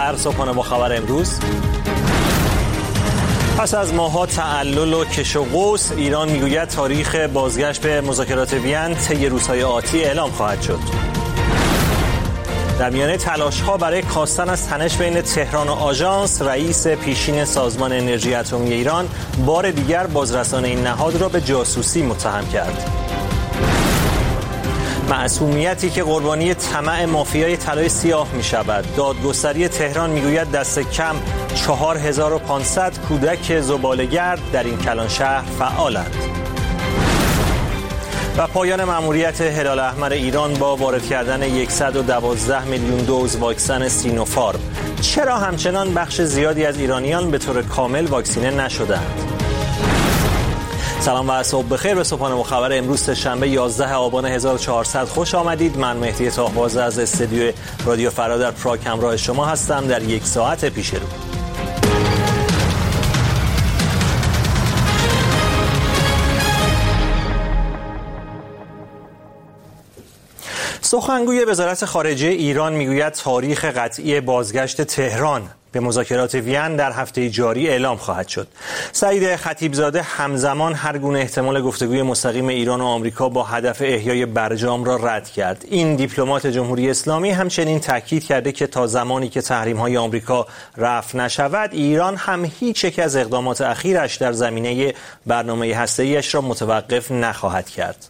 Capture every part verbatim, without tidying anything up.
آخر صبحانه با خبر امروز. پس از ماه‌ها تعلل و کش و قوس، ایران میگوید تاریخ بازگشت به مذاکرات وین طی روزهای آتی اعلام خواهد شد. در میانه تلاش‌ها برای کاستن از تنش بین تهران و آژانس، رئیس پیشین سازمان انرژی اتمی ایران بار دیگر بازرسان این نهاد را به جاسوسی متهم کرد. معصومیتی که قربانی طمع مافیای طلای سیاه می شود. دادگستری تهران میگوید دست کم چهار هزار و پانصد کودک زباله‌گرد در این کلان شهر فعالند. و پایان مأموریت هلال احمر ایران با وارد کردن صد و دوازده میلیون دوز واکسن سینوفارم. چرا همچنان بخش زیادی از ایرانیان به طور کامل واکسینه نشدند؟ سلام و صبح بخیر به صبحانه با خبر امروز شنبه یازده آبان هزار و چهارصد خوش آمدید. من مهدی طاهباز از استودیو رادیو فردا در پراگ همراه شما هستم در یک ساعت پیش رو. سخنگوی وزارت خارجه ایران میگوید تاریخ قطعی بازگشت تهران به مذاکرات وین در هفته جاری اعلام خواهد شد. سعید خطیبزاده همزمان هر گونه احتمال گفتگوی مستقیم ایران و آمریکا با هدف احیای برجام را رد کرد. این دیپلمات جمهوری اسلامی همچنین تاکید کرده که تا زمانی که تحریم‌های آمریکا رفع نشود، ایران هم هیچ یک از اقدامات اخیرش در زمینه برنامه هسته‌ای‌اش را متوقف نخواهد کرد.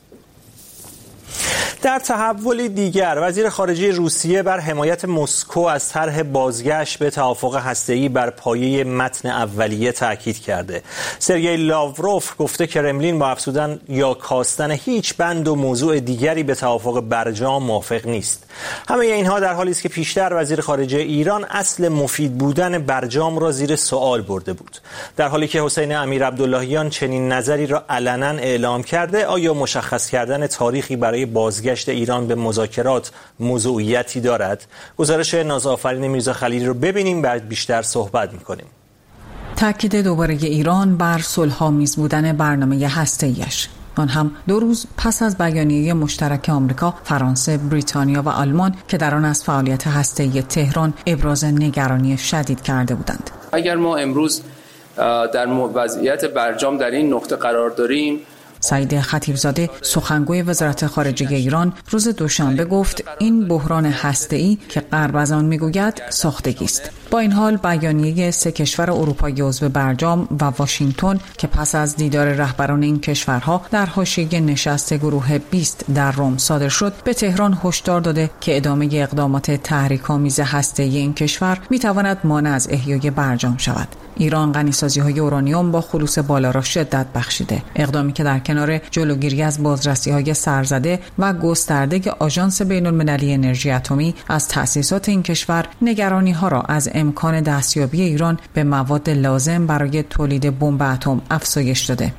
در تحولی دیگر، وزیر خارجه روسیه بر حمایت مسکو از طرح بازگشت به توافق هسته‌ای بر پایه متن اولیه تاکید کرده. سرگئی لاوروف گفته کرملین با افزودن یا کاستن هیچ بند و موضوع دیگری به توافق برجام موافق نیست. همه اینها در حالی است که پیشتر وزیر خارجه ایران اصل مفید بودن برجام را زیر سوال برده بود. در حالی که حسین امیرعبداللهیان چنین نظری را علنا اعلام کرده، آیا مشخص کردن تاریخی برای بازگشت ایران به مذاکرات موضوعیتی دارد؟ گزارش نازآفرین میرزا خلیلی رو ببینیم، بعد بیشتر صحبت میکنیم. تاکید دوباره ایران بر صلح‌آمیز بودن برنامه هسته‌ایش، آن هم دو روز پس از بیانیه مشترک آمریکا، فرانسه، بریتانیا و آلمان که در آن از فعالیت هسته‌ای تهران ابراز نگرانی شدید کرده بودند. اگر ما امروز در وضعیت برجام در این نقطه قرار داریم، سعید خطیبزاده سخنگوی وزارت خارجه ایران روز دوشنبه گفت این بحران هسته‌ای که غرب از آن میگوید ساختگی است. با این حال بیانیه سه کشور اروپایی عضو برجام و واشنگتن که پس از دیدار رهبران این کشورها در حاشیه نشست گروه بیست در روم صادر شد، به تهران هشدار داده که ادامه اقدامات تحریک‌آمیز هسته‌ای این کشور میتواند مانع از احیای برجام شود. ایران غنیسازی‌های اورانیوم با خلوص بالا را شدت بخشیده، اقدامی که در کنار جلوگیری از بازرسی‌های سرزده و گسترده آژانس بین‌المللی انرژی اتمی از تأسیسات این کشور، نگرانی‌ها را از امکان دستیابی ایران به مواد لازم برای تولید بمب اتم افزایش داده.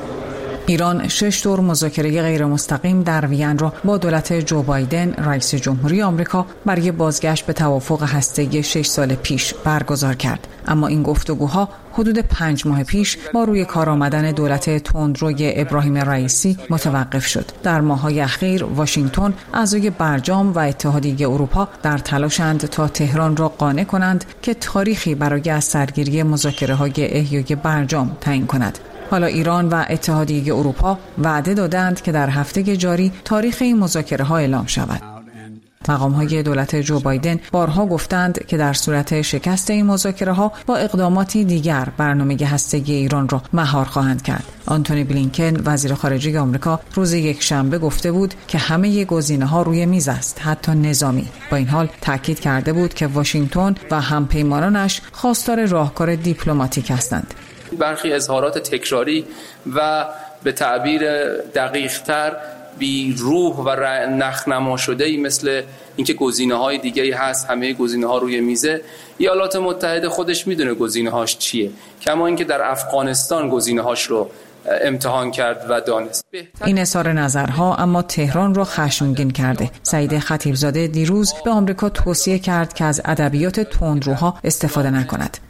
ایران شش دور مذاکره غیر مستقیم در وین را با دولت جو بایدن رئیس جمهوری آمریکا برای بازگشت به توافق هسته‌ای شش سال پیش برگزار کرد، اما این گفتگوها حدود پنج ماه پیش با روی کار آمدن دولت تندروی ابراهیم رئیسی متوقف شد. در ماه‌های اخیر واشنگتن، اعضای برجام و اتحادیه اروپا در تلاشند تا تهران را قانع کنند که تاریخی برای از سرگیری مذاکره‌های احیای برجام تعیین کند. حالا ایران و اتحادیه اروپا وعده دادند که در هفته جاری تاریخ این مذاکره‌ها اعلام شود. مقام‌های دولت جو بایدن بارها گفتند که در صورت شکست این مذاکره‌ها با اقداماتی دیگر برنامه هسته‌ای ایران را مهار خواهند کرد. آنتونی بلینکن وزیر خارجه آمریکا روز یکشنبه گفته بود که همه گزینه‌ها روی میز است، حتی نظامی. با این حال تاکید کرده بود که واشنگتن و همپیمانانش خواستار راهکار دیپلماتیک هستند. برخی اظهارات تکراری و به تعبیر دقیق‌تر بی روح و نخنما شده‌ای مثل اینکه گزینه‌های دیگه‌ای هست، همه گزینه‌ها روی میزه. ایالات متحده خودش میدونه گزینه‌هاش چیه، کما اینکه در افغانستان گزینه‌هاش رو امتحان کرد و دانست. این اظهار نظرها اما تهران را خشمگین کرده. سعید خطیبزاده دیروز به آمریکا توصیه کرد که از ادبیات تندروها استفاده نکند.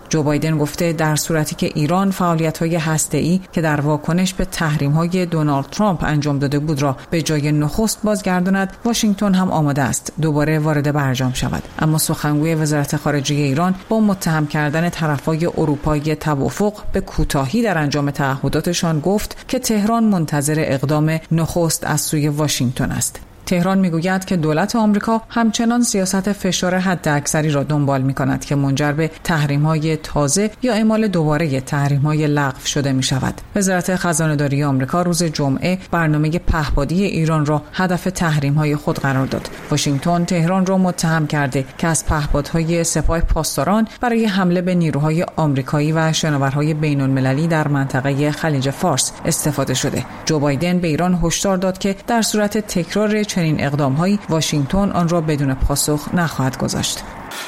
جو بایدن گفته در صورتی که ایران فعالیت‌های هسته‌ای که در واکنش به تحریم‌های دونالد ترامپ انجام داده بود را به جای نخست بازگرداند، واشنگتن هم آماده است دوباره وارد برجام شود. اما سخنگوی وزارت خارجه ایران با متهم کردن طرف‌های اروپایی توافق به کوتاهی در انجام تعهداتشان گفت که تهران منتظر اقدام نخست از سوی واشنگتن است. تهران میگوید که دولت آمریکا همچنان سیاست فشار حداکثری را دنبال می‌کند که منجر به تحریم‌های تازه یا اعمال دوباره تحریم‌های لغو شده می‌شود. وزارت خزانه‌داری آمریکا روز جمعه برنامه پهپادی ایران را هدف تحریم‌های خود قرار داد. واشنگتن تهران را متهم کرده که از پهپادهای سپاه پاسداران برای حمله به نیروهای آمریکایی و شناورهای بین‌المللی در منطقه خلیج فارس استفاده شده. جو بایدن به ایران هشدار داد که در صورت تکرار چنین اقدام‌هایی واشنگتن آن را بدون پاسخ نخواهد گذاشت.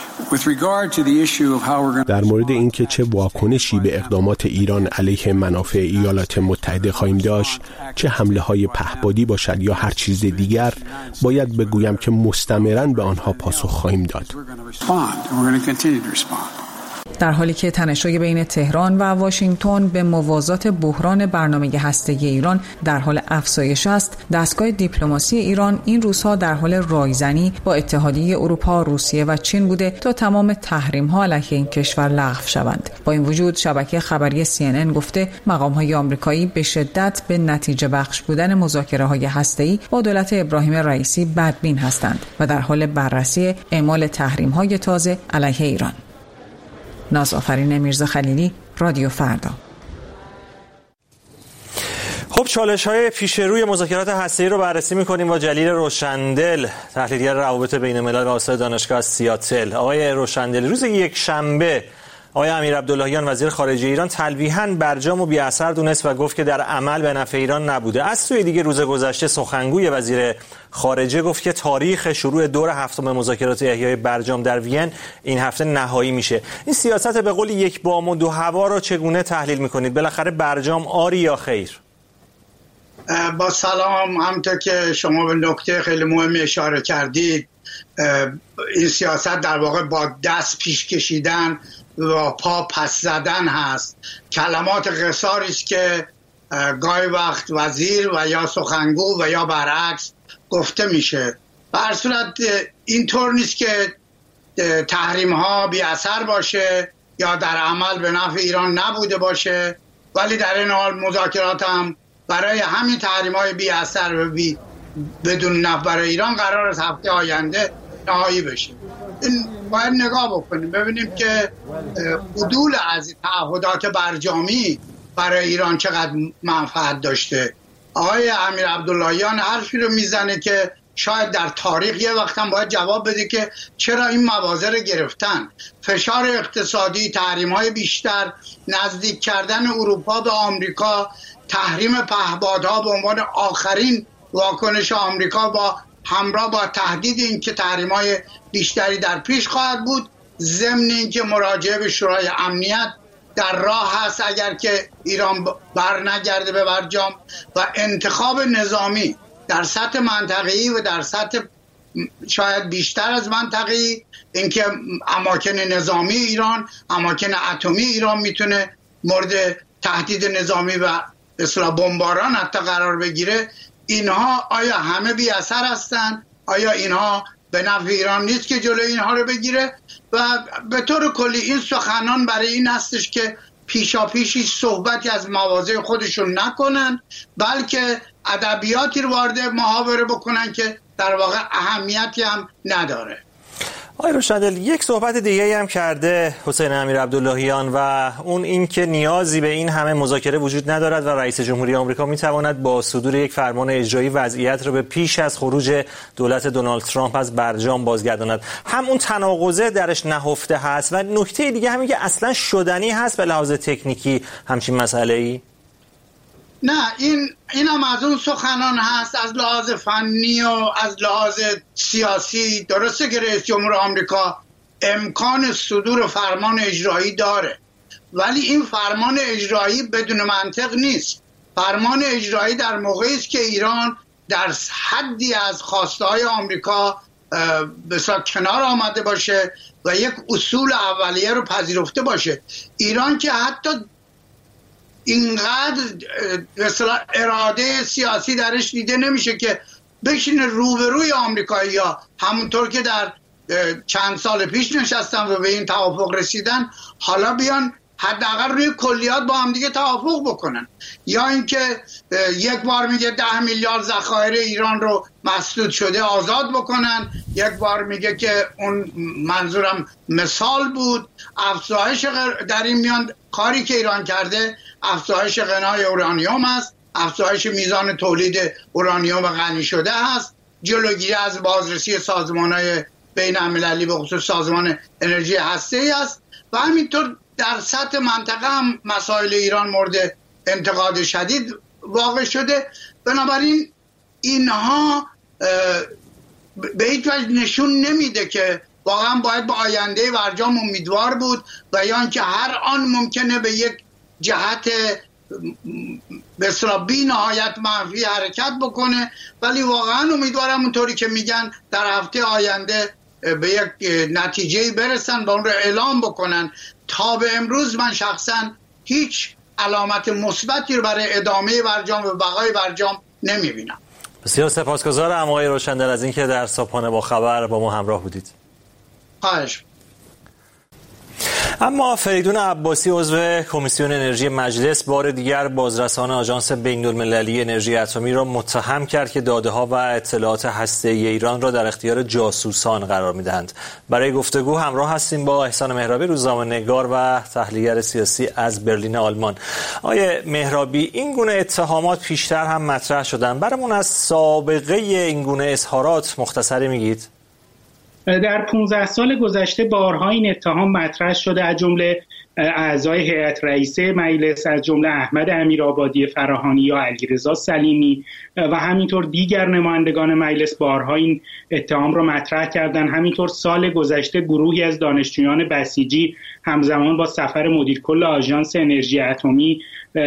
در مورد اینکه چه واکنشی به اقدامات ایران علیه منافع ایالات متحده خواهیم داشت، چه حمله‌های پهپادی باشد یا هر چیز دیگر، باید بگویم که مستمراً به آنها پاسخ خواهیم داد. در حالی که تنش‌های بین تهران و واشنگتن به موازات بحران برنامه هسته‌ای ایران در حال افزایش است، دستگاه دیپلماسی ایران این روزها در حال رایزنی با اتحادیه اروپا، روسیه و چین بوده تا تمام تحریم‌ها علیه این کشور لغو شوند. با این وجود شبکه خبری سی ان ان گفته مقام‌های آمریکایی به شدت به نتیجه بخش بودن مذاکره‌های هسته‌ای با دولت ابراهیم رئیسی بدبین هستند و در حال بررسی اعمال تحریم‌های تازه علیه ایران. نازآفرین میرزا خلیلی، رادیو فردا. خب چالش‌های پیش روی مذاکرات هسته‌ای رو بررسی می‌کنیم با جلیل روشندل، تحلیلگر روابط بین‌الملل و استاد دانشگاه از سیاتل. آقای روشندل، روز یک شنبه آقای امیر عبداللهیان وزیر خارجه ایران تلویحاً برجام و بی اثر دونست و گفت که در عمل به نفع ایران نبوده. از سوی دیگه روز گذشته سخنگوی وزیر خارجه گفت که تاریخ شروع دور هفتم مذاکرات احیای برجام در وین این هفته نهایی میشه. این سیاست به قول یک بام و دو هوا رو چگونه تحلیل میکنید؟ بالاخره برجام آری یا خیر؟ با سلام، همونطور که شما به نکته خیلی مهمی اشاره کردید، این سیاست در واقع با دست پیش کشیدن و پا پس زدن هست. کلمات قصاری است که گاهی وقت وزیر و یا سخنگو و یا برعکس گفته میشه. به هر صورت اینطور نیست که تحریم ها بی اثر باشه یا در عمل به نفع ایران نبوده باشه، ولی در این حال مذاکرات هم برای همین تحریم های بی اثر و بی بدون نفع برای ایران قرار است هفته آینده نهایی بشه. این باید نگاه بکنیم ببینیم که عدول از تعهدات برجامی برای ایران چقدر منفعت داشته. آقای امیر عبداللهیان حرفی رو میزنه که شاید در تاریخ یه وقت هم باید جواب بده که چرا این مواضع رو گرفتن. فشار اقتصادی، تحریم‌های بیشتر، نزدیک کردن اروپا به آمریکا، تحریم پهپادها به عنوان آخرین واکنش آمریکا با همراه با تهدید این که تحریم‌های بیشتری در پیش خواهد بود، ضمن این که مراجعه به شورای امنیت در راه هست اگر که ایران بر نگرده به برجام، و انتخاب نظامی در سطح منطقه‌ای و در سطح شاید بیشتر از منطقه‌ای، اینکه اماکن نظامی ایران، اماکن اتمی ایران میتونه مورد تهدید نظامی و به اصطلاح بمباران حتی قرار بگیره. اینها آیا همه بی اثر هستند؟ آیا اینها به نفع ایران نیست که جلوی اینها رو بگیره؟ و به طور کلی این سخنان برای این هستش که پیشا پیشی صحبتی از مواضع خودشون نکنن، بلکه ادبیاتی رو وارد محاوره بکنن که در واقع اهمیتی هم نداره. آقای روشندل، یک صحبت دیگه هم کرده حسین امیر عبداللهیان و اون این که نیازی به این همه مذاکره وجود ندارد و رئیس جمهوری آمریکا میتواند با صدور یک فرمان اجرایی وضعیت رو به پیش از خروج دولت دونالد ترامپ از برجام بازگرداند. هم اون تناقضه درش نهفته هست و نکته دیگه همین که اصلا شدنی هست به لحاظ تکنیکی همچین مسئله‌ای؟ نه، این این هم از اون سخنان هست. از لحاظ فنی و از لحاظ سیاسی درسته که رئیس جمهور آمریکا امکان صدور فرمان اجرایی داره، ولی این فرمان اجرایی بدون منطق نیست. فرمان اجرایی در موقعی است که ایران در حدی از خواسته های آمریکا بسیار کنار آمده باشه و یک اصول اولیه رو پذیرفته باشه. ایران که حتی اینقدر اراده سیاسی درش دیده نمیشه که بشینه روبروی آمریکایی ها همونطور که در چند سال پیش نشستن و به این توافق رسیدن، حالا بیان حداقل روی کلیات با هم دیگه توافق بکنن. یا اینکه یک بار میگه ده میلیارد ذخایر ایران رو مسدود شده آزاد بکنن، یک بار میگه که اون منظورم مثال بود. افزایش در این میان کاری که ایران کرده افزایش غنای اورانیوم است، افزایش میزان تولید اورانیوم غنی شده است، جلوگیری از بازرسی سازمان‌های بین المللی به خصوص سازمان انرژی هسته‌ای است و همینطور در سطح منطقه هم مسائل ایران مورد انتقاد شدید واقع شده. بنابراین اینها به هیچ وجه نشون نمیده که واقعا باید به آینده برجام امیدوار بود و یا اینکه هر آن ممکنه به یک جهت به اصطلاح بی نهایت منفی حرکت بکنه. ولی واقعا امیدوارم اونطوری که میگن در هفته آینده به یک نتیجه‌ای برسن و اون رو اعلام بکنن. تا به امروز من شخصا هیچ علامت مثبتی رو برای ادامه برجام و بقای برجام نمیبینم. بسیار سپاسگزارم آقای روشندل از اینکه در صبحانه با خبر با ما همراه بودید. خواهش. اما فریدون عباسی عضو کمیسیون انرژی مجلس بار دیگر بازرسان آژانس بین‌المللی انرژی اتمی را متهم کرد که داده‌ها و اطلاعات هسته‌ای ایران را در اختیار جاسوسان قرار می‌دهند. برای گفتگو همراه هستیم با احسان مهرابی، روزنامه‌نگار و تحلیلگر سیاسی از برلین آلمان. آقای مهرابی، این گونه اتهامات پیشتر هم مطرح شدن. برامون از سابقه این گونه اظهارات مختصری میگید؟ در پانزده سال گذشته بارها این اتهام مطرح شده، از جمله اعضای هیئت رئیسه مجلس، از جمله احمد امیرآبادی فراهانی یا علیرضا سلیمی و همینطور دیگر نمایندگان مجلس بارها این اتهام را مطرح کردند. همینطور سال گذشته گروهی از دانشجویان بسیجی همزمان با سفر مدیر کل آژانس انرژی اتمی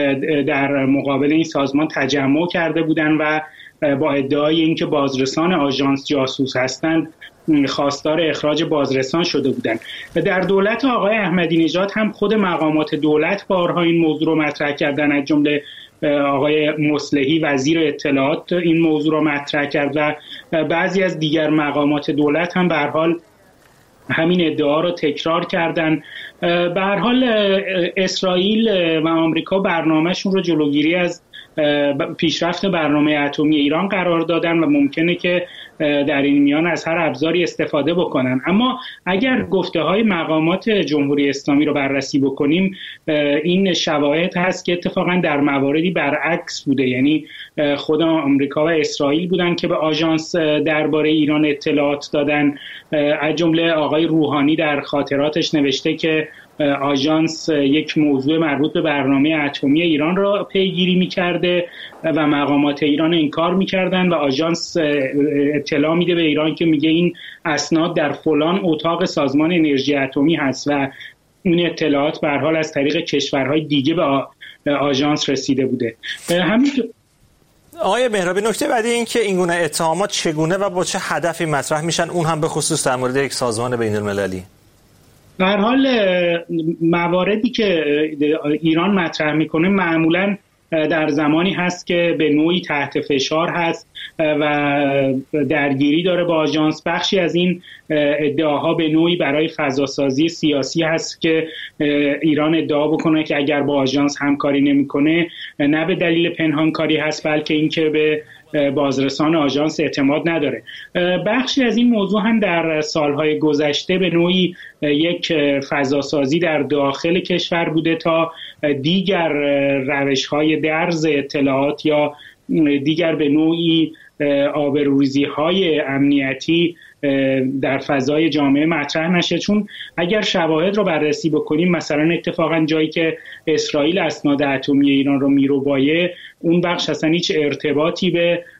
در مقابل این سازمان تجمع کرده بودند و با ادعای اینکه بازرسان آژانس جاسوس هستند خواستار اخراج بازرسان شده بودند. و در دولت آقای احمدی نژاد هم خود مقامات دولت بارها این موضوع رو مطرح کردن، از جمله آقای مصلحی وزیر اطلاعات این موضوع رو مطرح کرد و بعضی از دیگر مقامات دولت هم به هر حال همین ادعا رو تکرار کردن. به هر حال اسرائیل و آمریکا برنامه‌شون رو جلوگیری از پیشرفت برنامه اتمی ایران قرار دادن و ممکنه که در این میان از هر ابزاری استفاده بکنن. اما اگر گفته های مقامات جمهوری اسلامی رو بررسی بکنیم، این شواهد هست که اتفاقا در مواردی برعکس بوده، یعنی خود آمریکا و اسرائیل بودن که به آژانس درباره ایران اطلاعات دادن. از جمله آقای روحانی در خاطراتش نوشته که آژانس یک موضوع مربوط به برنامه اتمی ایران را پیگیری می‌کرده و مقامات ایران انکار می‌کردند و آژانس اطلاع میده به ایران که میگه این اسناد در فلان اتاق سازمان انرژی اتمی هست و این اطلاعات به هر حال از طریق کشورهای دیگه به آژانس رسیده بوده. همین آقای مهرابی، نکته بعدی این که این گونه اتهامات چگونه و با چه هدفی مطرح میشن، اون هم به خصوص در مورد یک سازمان بین‌المللی؟ به هر حال مواردی که ایران مطرح میکنه معمولاً در زمانی هست که به نوعی تحت فشار هست و درگیری داره با آژانس. بخشی از این ادعاها به نوعی برای فضاسازی سیاسی هست که ایران ادعا بکنه که اگر با آژانس همکاری نمیکنه نه به دلیل پنهانکاری هست، بلکه اینکه به بازرسان آژانس اعتماد نداره. بخشی از این موضوع هم در سالهای گذشته به نوعی یک فضاسازی در داخل کشور بوده تا دیگر روش‌های درز اطلاعات یا دیگر به نوعی آبروریزی‌های امنیتی در فضای جامعه مطرح نشه. چون اگر شواهد رو بررسی بکنیم، مثلا اتفاقا جایی که اسرائیل اسناد اتمی ایران رو میروبایه، اون بخش اصلا هیچ ارتباطی به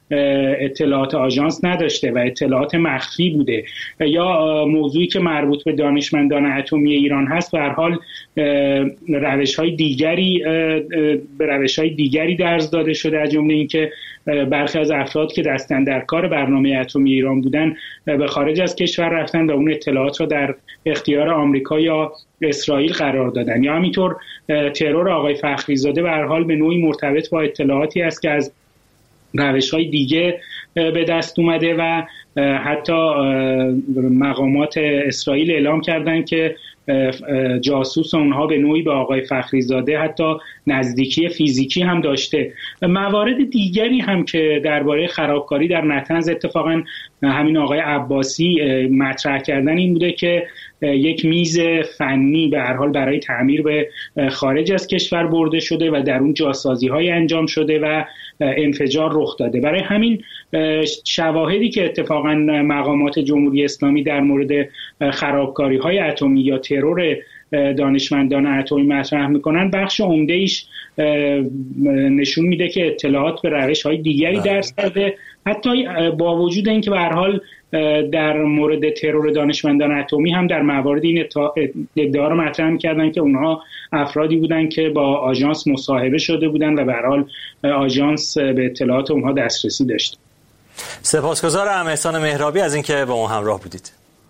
اطلاعات آژانس نداشته و اطلاعات مخفی بوده، یا موضوعی که مربوط به دانشمندان اتمی ایران هست به هر حال روش‌های دیگری به روش‌های دیگری درز داده شده، از جمله اینکه برخی از افراد که دستن در کار برنامه اتمی ایران بودن به خارج از کشور رفتن و اون اطلاعات را در اختیار آمریکا یا اسرائیل قرار دادن، یا همینطور ترور آقای فخریزاده به هر حال به نوعی مرتبط با اطلاعاتی است که از روش‌های دیگه به دست اومده و حتی مقامات اسرائیل اعلام کردن که جاسوس اونها به نوعی به آقای فخریزاده حتی نزدیکی فیزیکی هم داشته. موارد دیگری هم که درباره خرابکاری در نطنز اتفاقا همین آقای عباسی مطرح کردن این بوده که یک میز فنی به هر حال برای تعمیر به خارج از کشور برده شده و در اون جاسازی های انجام شده و انفجار رخ داده. برای همین شواهدی که اتفاقا مقامات جمهوری اسلامی در مورد خرابکاری های اتمی یا ترور دانشمندان اتمی مطرح میکنن، بخش عمده ایش نشون میده که اطلاعات به روش های دیگری درس داده، حتی با وجود اینکه به هر حال در مورد ترور دانشمندان اتمی هم در موارد این ادعا رو مطرح می‌کردن که اونها افرادی بودن که با آژانس مصاحبه شده بودن و به هر حال آژانس به اطلاعات اونها دسترسی داشت. سپاسگزارم احسان مهرابی از اینکه با ما همراه بودید.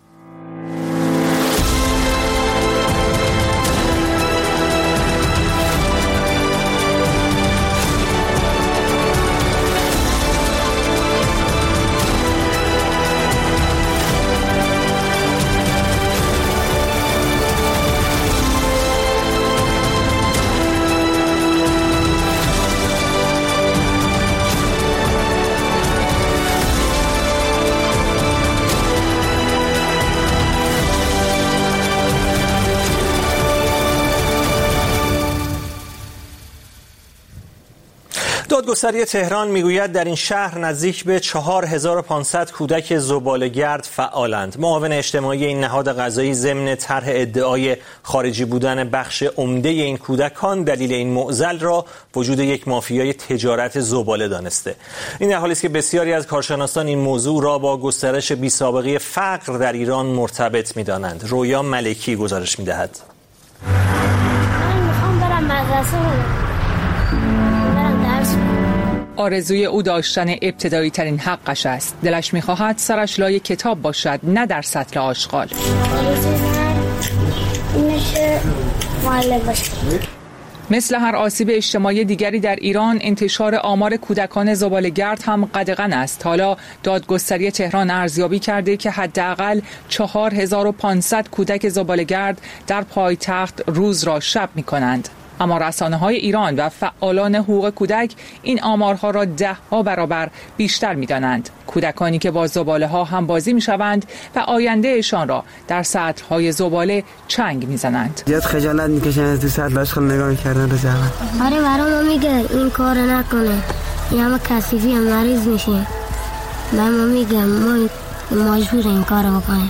دادگستری تهران میگوید در این شهر نزدیک به چهار هزار و پانصد کودک زباله‌گرد فعالند. معاون اجتماعی این نهاد قضایی ضمن طرح ادعای خارجی بودن بخش عمده این کودکان دلیل این معضل را وجود یک مافیای تجارت زباله دانسته. این در حالی است که بسیاری از کارشناسان این موضوع را با گسترش بی‌سابقه فقر در ایران مرتبط می‌دانند. رویا ملکی گزارش می‌دهد. من می‌خوام برم مدرسه. آرزوی او داشتن ابتدایی ترین حقش است. دلش می‌خواهد سرش لای کتاب باشد، نه در سطل آشغال. مثل هر آسیب اجتماعی دیگری در ایران، انتشار آمار کودکان زباله‌گرد هم قدغن است. حالا دادگستری تهران ارزیابی کرده که حداقل چهار هزار و پانصد کودک زباله‌گرد در پایتخت روز را شب می‌کنند. اما رسانه‌های ایران و فعالان حقوق کودک این آمارها را ده ها برابر بیشتر می‌دانند. کودکانی که با زباله‌ها هم بازی می‌شوند و آیندهشان را در سطل‌های زباله چنگ می‌زنند. زیاد خجالت می‌کشن از تو سطل آشغال نگاه کردن رو زحمت. آره برام میگه این کار نکنه. این همه کثیفی هم مریض میشه. من میگم ما مجبور این کارو بکنیم.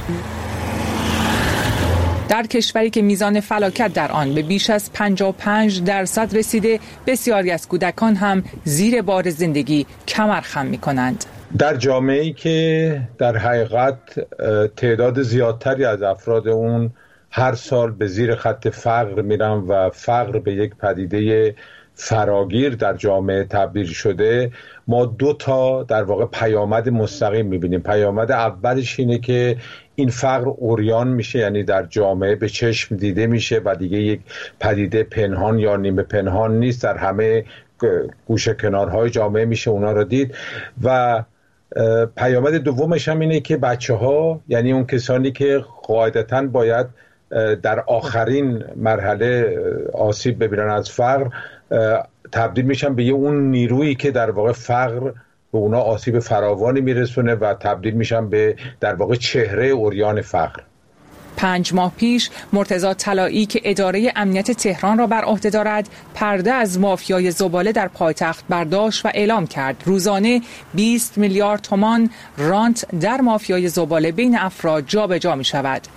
در کشوری که میزان فلاکت در آن به بیش از پنجاه و پنج درصد رسیده، بسیاری از کودکان هم زیر بار زندگی کمر خم می‌کنند. در جامعه‌ای که در حقیقت تعداد زیادتری از افراد اون هر سال به زیر خط فقر میرن و فقر به یک پدیده فراگیر در جامعه تبدیل شده، ما دو تا در واقع پیامد مستقیم می‌بینیم. پیامد اولش اینه که این فقر عریان میشه، یعنی در جامعه به چشم دیده میشه و دیگه یک پدیده پنهان یا نیمه پنهان نیست، در همه گوشه کنارهای جامعه میشه اونا رو دید. و پیامد دومش هم اینه که بچه ها، یعنی اون کسانی که قاعدتاً باید در آخرین مرحله آسیب ببینن از فقر، تبدیل میشن به یه اون نیرویی که در واقع فقر به اونا آسیب فراوانی میرسونه و تبدیل میشن به در واقع چهره عریان فقر. پنج ماه پیش مرتضی طلایی که اداره امنیت تهران را بر عهده دارد، پرده از مافیای زباله در پایتخت برداشت و اعلام کرد روزانه بیست میلیارد تومان رانت در مافیای زباله بین افراد جابجا می شود.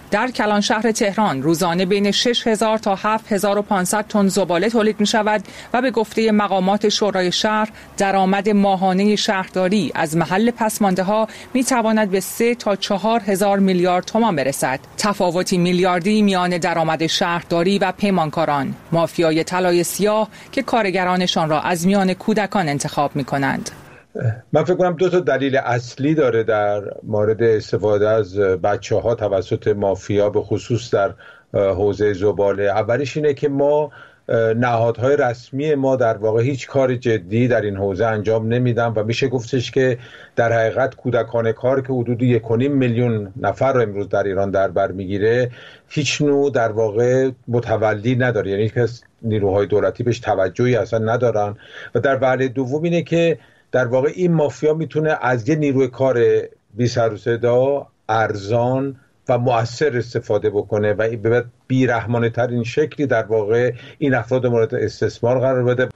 در کلان شهر تهران روزانه بین شش هزار تا هفت هزار و پانصد تن زباله تولید می شود و به گفته مقامات شورای شهر درآمد ماهانه شهرداری از محل پسمانده ها می تواند به سه تا چهار هزار میلیارد تومان برسد. تفاوتی میلیاردی میان درآمد شهرداری و پیمانکاران، مافیای طلای سیاه که کارگرانشان را از میان کودکان انتخاب می کنند. من فکر کنم دو تا دلیل اصلی داره در مورد استفاده از بچه ها توسط مافیا به خصوص در حوزه زباله. اولیش اینه که ما نهادهای رسمی ما در واقع هیچ کار جدی در این حوزه انجام نمیدن و میشه گفتش که در حقیقت کودکان کار که حدود یک و نیم میلیون نفر رو امروز در ایران در بر میگیره هیچ نوع در واقع متولی نداره، یعنی که نیروهای دولتی بهش توجهی اصلا ندارن. و در وهله دوم اینه که در واقع این مافیا میتونه از یه نیروی کار بی سر و صدا، ارزان و مؤثر استفاده بکنه و به بیرحمانه ترین شکلی در واقع این افراد مورد استثمار قرار بده.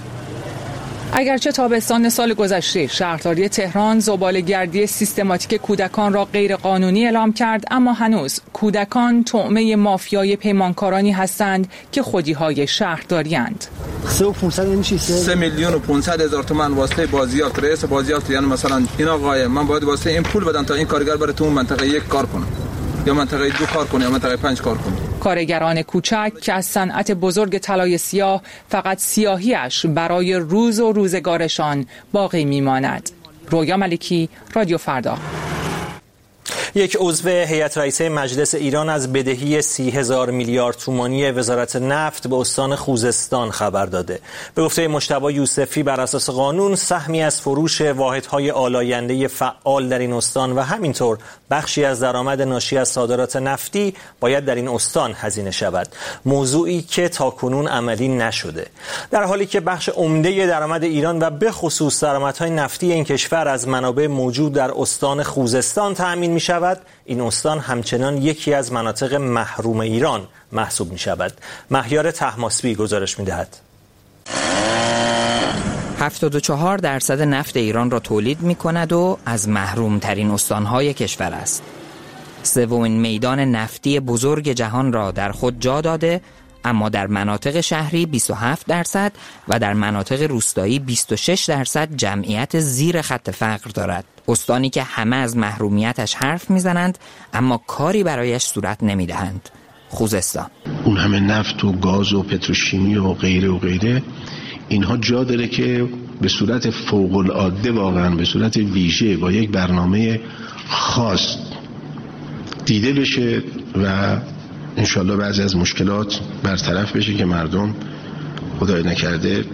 اگرچه تابستان سال گذشته شهرداری تهران زباله‌گردی سیستماتیک کودکان را غیر قانونی اعلام کرد، اما هنوز کودکان طعمه مافیای پیمانکارانی هستند که خودی‌های شهرداری‌اند. سه میلیون و پانصد هزار تومان واسطه بازیافت، رئیس بازیافت، یعنی مثلا این آقای من باید واسطه این پول بدم تا این کارگر بره تو اون منطقه یک کار کنه یا منطقه دو کار کنه یا منطقه پنج کار کنه. کارگران کوچک که از صنعت بزرگ طلای سیاه فقط سیاهیش برای روز و روزگارشان باقی میماند. رویا ملکی، رادیو فردا. یک عضو هیئت رئیسه مجلس ایران از بدهی سی هزار میلیارد تومانی وزارت نفت به استان خوزستان خبر داده. به گفته مجتبی یوسفی بر اساس قانون سهمی از فروش واحدهای آلاینده فعال در این استان و همینطور بخشی از درآمد ناشی از صادرات نفتی باید در این استان هزینه شود، موضوعی که تاکنون عملی نشده. در حالی که بخش عمده درآمد ایران و به خصوص درآمدهای نفتی این کشور از منابع موجود در استان خوزستان تأمین می شود، این استان همچنان یکی از مناطق محروم ایران محسوب می شود. مهیار طهماسبی گزارش می دهد. هفتاد و چهار درصد نفت ایران را تولید می کند و از محروم ترین استانهای کشور است. سومین میدان نفتی بزرگ جهان را در خود جا داده، اما در مناطق شهری بیست و هفت درصد و در مناطق روستایی بیست و شش درصد جمعیت زیر خط فقر دارد. استانی که همه از محرومیتش حرف میزنند اما کاری برایش صورت نمیدهند. خوزستان. اون همه نفت و گاز و پتروشیمی و غیره و غیره، اینها جا داره که به صورت فوق العاده، واقعا به صورت ویژه با یک برنامه خاص دیده بشه و انشالله بعضی از مشکلات برطرف بشه که مردم خدای نکرده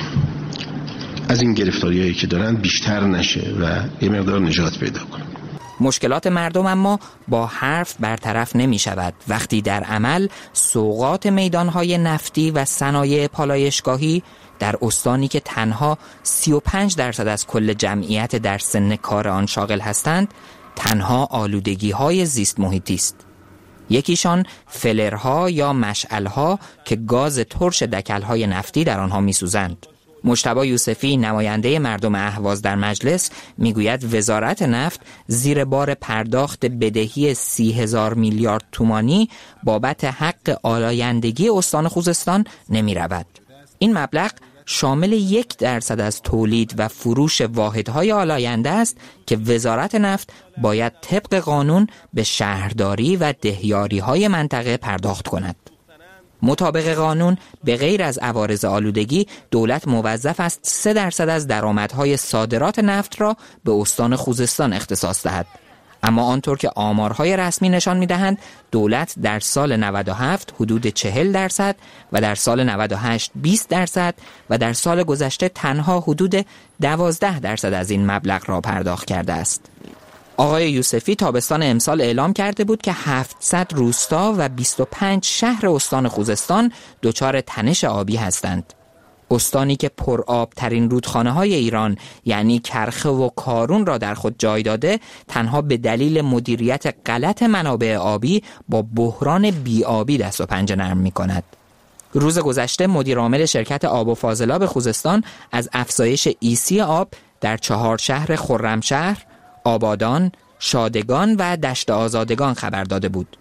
از این گرفتاریایی که دارن بیشتر نشه و یه مقدار نجات پیدا کنه. مشکلات مردم اما با حرف برطرف نمی شود وقتی در عمل سوغات میدانهای نفتی و صنایع پالایشگاهی در استانی که تنها سی و پنج درصد از کل جمعیت در سن کار آن شاغل هستند، تنها آلودگی های زیست محیطی است. یکیشان فلرها یا مشعلها که گاز ترش دکلهای نفتی در آنها میسوزند. مجتبی یوسفی نماینده مردم اهواز در مجلس میگوید وزارت نفت زیر بار پرداخت بدهی سی هزار میلیارد تومانی بابت حق آلایندگی استان خوزستان نمی رود. این مبلغ شامل یک درصد از تولید و فروش واحدهای آلاینده است که وزارت نفت باید طبق قانون به شهرداری و دهیاری‌های منطقه پرداخت کند. مطابق قانون به غیر از عوارض آلودگی دولت موظف است سه درصد از درآمدهای صادرات نفت را به استان خوزستان اختصاص دهد. اما آنطور که آمارهای رسمی نشان می‌دهند دولت در سال نود و هفت حدود چهل درصد و در سال نود و هشت بیست درصد و در سال گذشته تنها حدود دوازده درصد از این مبلغ را پرداخت کرده است. آقای یوسفی تابستان امسال اعلام کرده بود که هفتصد روستا و بیست و پنج شهر استان خوزستان دچار تنش آبی هستند. استانی که پرآب ترین رودخانه های ایران یعنی کرخه و کارون را در خود جای داده، تنها به دلیل مدیریت غلط منابع آبی با بحران بی‌آبی دست و پنجه نرم می کند. روز گذشته مدیر عامل شرکت آب و فاضلاب خوزستان از افزایش ایسی آب در چهار شهر خرمشهر، آبادان، شادگان و دشت آزادگان خبر داده بود.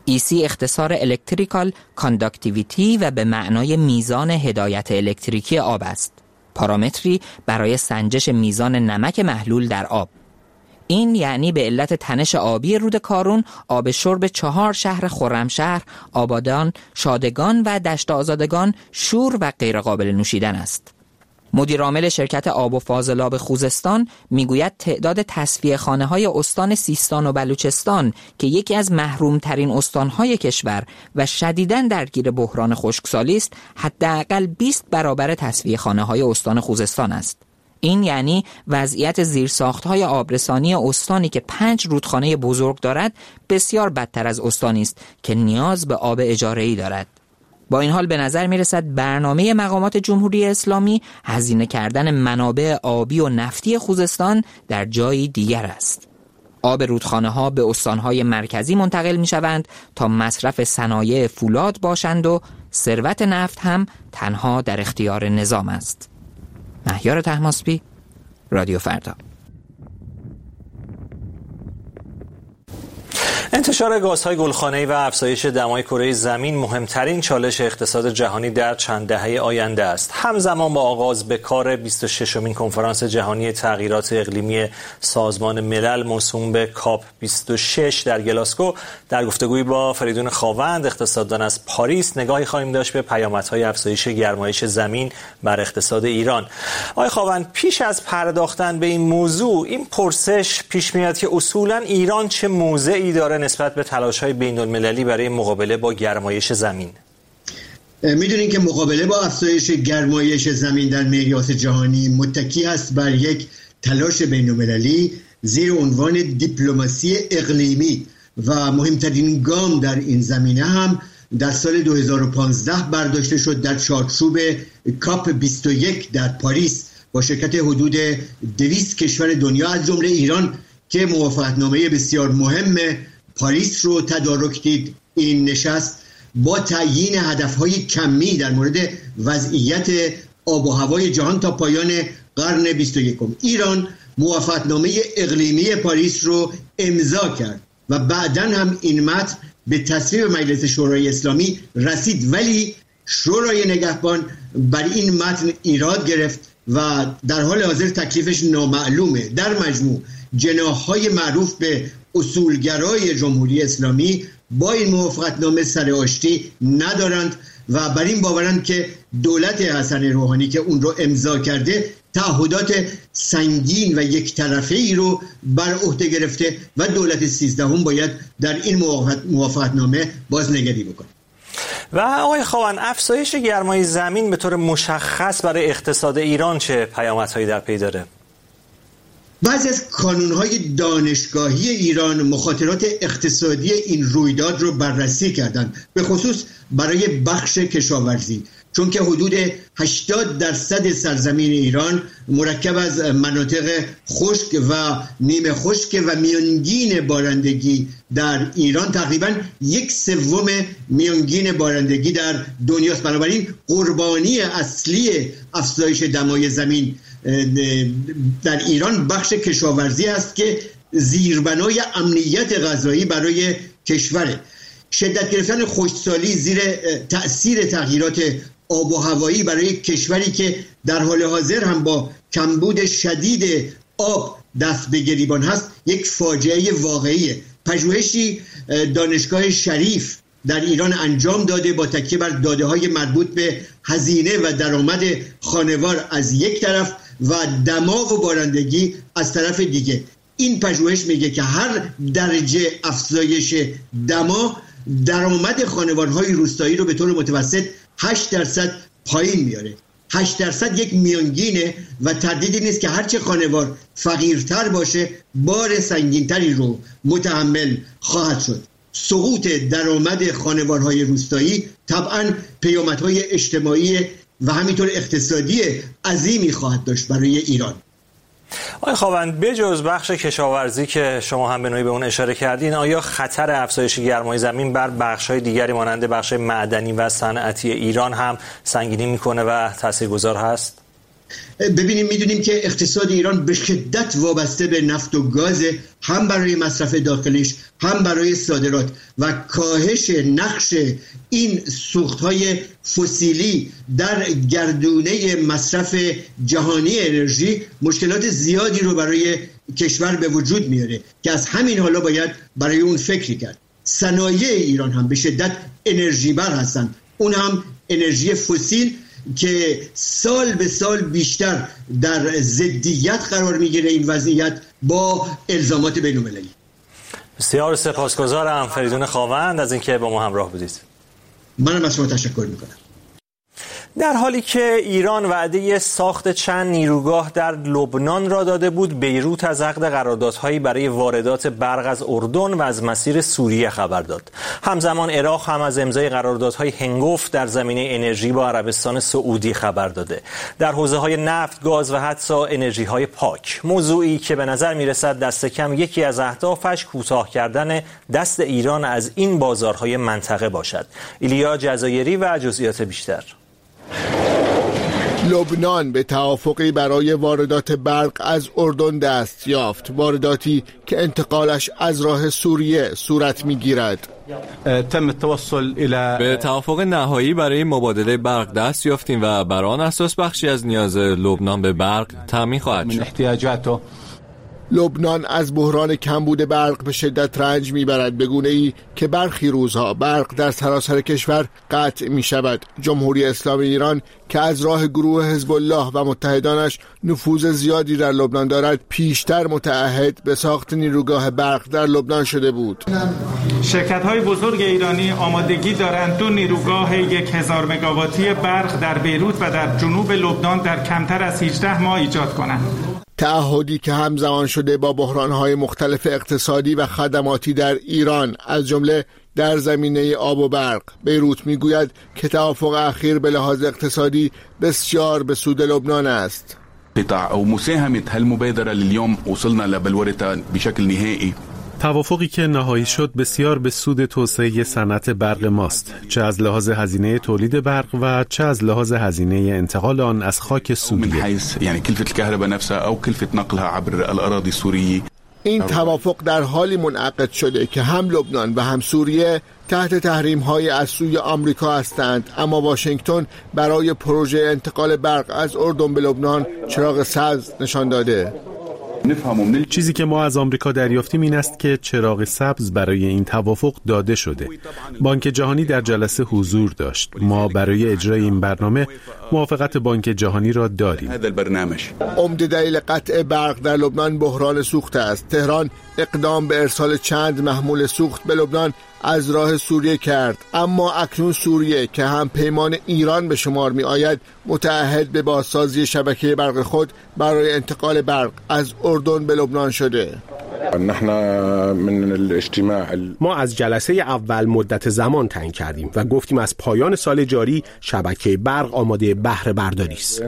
ای سی اختصار الکتریکال کانداکتیویتی و به معنای میزان هدایت الکتریکی آب است. پارامتری برای سنجش میزان نمک محلول در آب. این یعنی به علت تنش آبی رود کارون آب شرب چهار شهر خرمشهر، آبادان، شادگان و دشت آزادگان شور و غیر قابل نوشیدن است. مدیر عامل شرکت آب و فاضلاب خوزستان میگوید تعداد تصفیه خانه های استان سیستان و بلوچستان که یکی از محروم ترین استان های کشور و شدیداً درگیر بحران خشکسالی است، حداقل بیست برابر تصفیه خانه های استان خوزستان است. این یعنی وضعیت زیرساخت‌های آبرسانی استانی که پنج رودخانه بزرگ دارد بسیار بدتر از استانی است که نیاز به آب اجاره‌ای دارد. با این حال به نظر می‌رسد برنامه مقامات جمهوری اسلامی هزینه کردن منابع آبی و نفتی خوزستان در جایی دیگر است. آب رودخانه‌ها به استان‌های مرکزی منتقل می‌شوند تا مصرف صنایع فولاد باشند و ثروت نفت هم تنها در اختیار نظام است. مهیار طهماسبی، رادیو فردا. انتشار گازهای گلخانه‌ای و افزایش دمای کره زمین مهمترین چالش اقتصاد جهانی در چند دهه آینده است. همزمان با آغاز به کار بیست و ششمین کنفرانس جهانی تغییرات اقلیمی سازمان ملل موسوم به کاپ بیست و شش در گلاسگو، در گفتگویی با فریدون خاوند اقتصاددان از پاریس نگاهی خواهیم داشت به پیامدهای افزایش گرمایش زمین بر اقتصاد ایران. آقای خاوند، پیش از پرداختن به این موضوع این پرسش پیش میاد که اصولاً ایران چه موضعی داره نسبت به تلاش‌های بین‌المللی برای مقابله با گرمایش زمین؟ میدونین که مقابله با افزایش گرمایش زمین در مقیاس جهانی متکی است بر یک تلاش بین‌المللی زیر عنوان دیپلماسی اقلیمی و مهمترین گام در این زمینه هم در سال دو هزار و پانزده برداشته شد در چارچوب کاپ بیست و یک در پاریس با شرکت حدود دویست کشور دنیا از جمله ایران که موافقتنامه بسیار مهم پاریس رو تدارک دید. این نشست با تعیین هدفهای کمی در مورد وضعیت آب و هوای جهان تا پایان قرن بیست و یکم. ایران موافقتنامه اقلیمی پاریس رو امضا کرد و بعداً هم این متن به تصویب مجلس شورای اسلامی رسید، ولی شورای نگهبان بر این متن ایراد گرفت و در حال حاضر تکلیفش نامعلومه. در مجموع جناح‌های معروف به اصولگرای جمهوری اسلامی با این موافقتنامه سر آشتی ندارند و بر این باورند که دولت حسن روحانی که اون رو امضا کرده تعهدات سنگین و یک طرفه‌ای رو بر عهده گرفته و دولت سیزدهم باید در این موافقتنامه بازنگری بکنه. و آقای خاوند، افزایش گرمای زمین به طور مشخص برای اقتصاد ایران چه پیامدهایی در پی داره؟ بعضی از کانون‌های دانشگاهی ایران مخاطرات اقتصادی این رویداد رو بررسی کردند، به خصوص برای بخش کشاورزی، چون که حدود هشتاد درصد سرزمین ایران مرکب از مناطق خشک و نیمه خشک و میانگین بارندگی در ایران تقریباً یک سوم میانگین بارندگی در دنیاست. بنابراین قربانی اصلی افزایش دمای زمین در ایران بخش کشاورزی است که زیربنای امنیت غذایی برای کشوره. شدت گرفتن خشکسالی زیر تأثیر تغییرات آب و هوایی برای کشوری که در حال حاضر هم با کمبود شدید آب دست به گریبان هست یک فاجعه واقعیه. پژوهشی دانشگاه شریف در ایران انجام داده با تکیه بر داده‌های مربوط به هزینه و درآمد خانوار از یک طرف و دما و بارندگی از طرف دیگه. این پژوهش میگه که هر درجه افزایش دما درآمد خانوارهای روستایی رو به طور متوسط هشت درصد پایین میاره. هشت درصد یک میانگینه و تردیدی نیست که هرچه خانوار فقیرتر باشه بار سنگینتری رو متحمل خواهد شد. سقوط درآمد خانوارهای روستایی طبعاً پیامدهای اجتماعی و همینطور اقتصادی عظیمی خواهد داشت برای ایران. آقای خاوند، بجز بخش کشاورزی که شما هم به نوعی به اون اشاره کردین، آیا خطر افزایش گرمای زمین بر بخش‌های دیگری مانند بخش معدنی و صنعتی ایران هم سنگینی میکنه و تاثیرگذار هست؟ ببینیم میدونیم که اقتصاد ایران به شدت وابسته به نفت و گاز، هم برای مصرف داخلیش هم برای صادرات، و کاهش نقش این سوختهای فسیلی در گردونه مصرف جهانی انرژی مشکلات زیادی رو برای کشور به وجود میاره که از همین حالا باید برای اون فکری کرد. صنایع ایران هم به شدت انرژی بر هستن، اون هم انرژی فسیل که سال به سال بیشتر در ضدیت قرار میگیره این وضعیت با الزامات بین‌المللی. بسیار سپاسگزارم فریدون خاوند از اینکه با ما همراه بودید. منم از شما تشکر میکنم. در حالی که ایران وعده ساخت چند نیروگاه در لبنان را داده بود، بیروت از عقد قراردادهایی برای واردات برق از اردن و از مسیر سوریه خبر داد. همزمان عراق هم از امضای قراردادهای هنگفت در زمینه انرژی با عربستان سعودی خبر داده، در حوزه‌های نفت، گاز و حتی انرژی‌های پاک. موضوعی که به نظر می‌رسد دست کم یکی از اهدافش کوتاه کردن دست ایران از این بازارهای منطقه باشد. ایلیا جزایری و جزئیات بیشتر. لبنان به توافقی برای واردات برق از اردن دست یافت، وارداتی که انتقالش از راه سوریه صورت می‌گیرد. تم التوصل الى به توافق نهایی برای مبادله برق دست یافتیم و بر آن اساس بخشی از نیاز لبنان به برق تامین خواهد شد. لبنان از بحران کمبود برق به شدت رنج میبرد، به گونه‌ای که برخی روزها برق در سراسر کشور قطع می شود. جمهوری اسلامی ایران که از راه گروه حزب الله و متحدانش نفوذ زیادی در لبنان دارد، پیشتر متعهد به ساخت نیروگاه برق در لبنان شده بود. شرکت‌های بزرگ ایرانی آمادگی دارند دو نیروگاه یک هزار مگاواتی برق در بیروت و در جنوب لبنان در کمتر از هجده ماه ایجاد کنند. تعهدی که همزمان شده با بحران‌های مختلف اقتصادی و خدماتی در ایران، از جمله در زمینه آب و برق. بیروت میگوید که توافق اخیر به لحاظ اقتصادی بسیار به سود لبنان است. قطاع او مساهمه هالمبادره لليوم وصلنا لبلورتها بشكل نهائي. توافقی که نهایی شد بسیار به سود توسعه صنعت برق ماست، چه از لحاظ هزینه تولید برق و چه از لحاظ هزینه انتقال آن از خاک سوریه. من حيث يعني كلفة الكهرباء نفسها او كلفة نقلها عبر الاراضي السورية. این توافق در حالی منعقد شده که هم لبنان و هم سوریه تحت تحریم‌های از سوی آمریکا هستند، اما واشنگتن برای پروژه انتقال برق از اردن به لبنان چراغ سبز نشان داده. چیزی که ما از آمریکا دریافتیم این است که چراغ سبز برای این توافق داده شده. بانک جهانی در جلسه حضور داشت. ما برای اجرای این برنامه موافقت بانک جهانی را داریم. عمده دلیل قطع برق در لبنان بحران سوخت است. تهران اقدام به ارسال چند محمول سوخت به لبنان از راه سوریه کرد، اما اکنون سوریه که هم پیمان ایران به شمار می آید متعهد به بازسازی شبکه برق خود برای انتقال برق از اردن به لبنان شده. ما از جلسه اول مدت زمان تعیین کردیم و گفتیم از پایان سال جاری شبکه برق آماده بهره برداری است.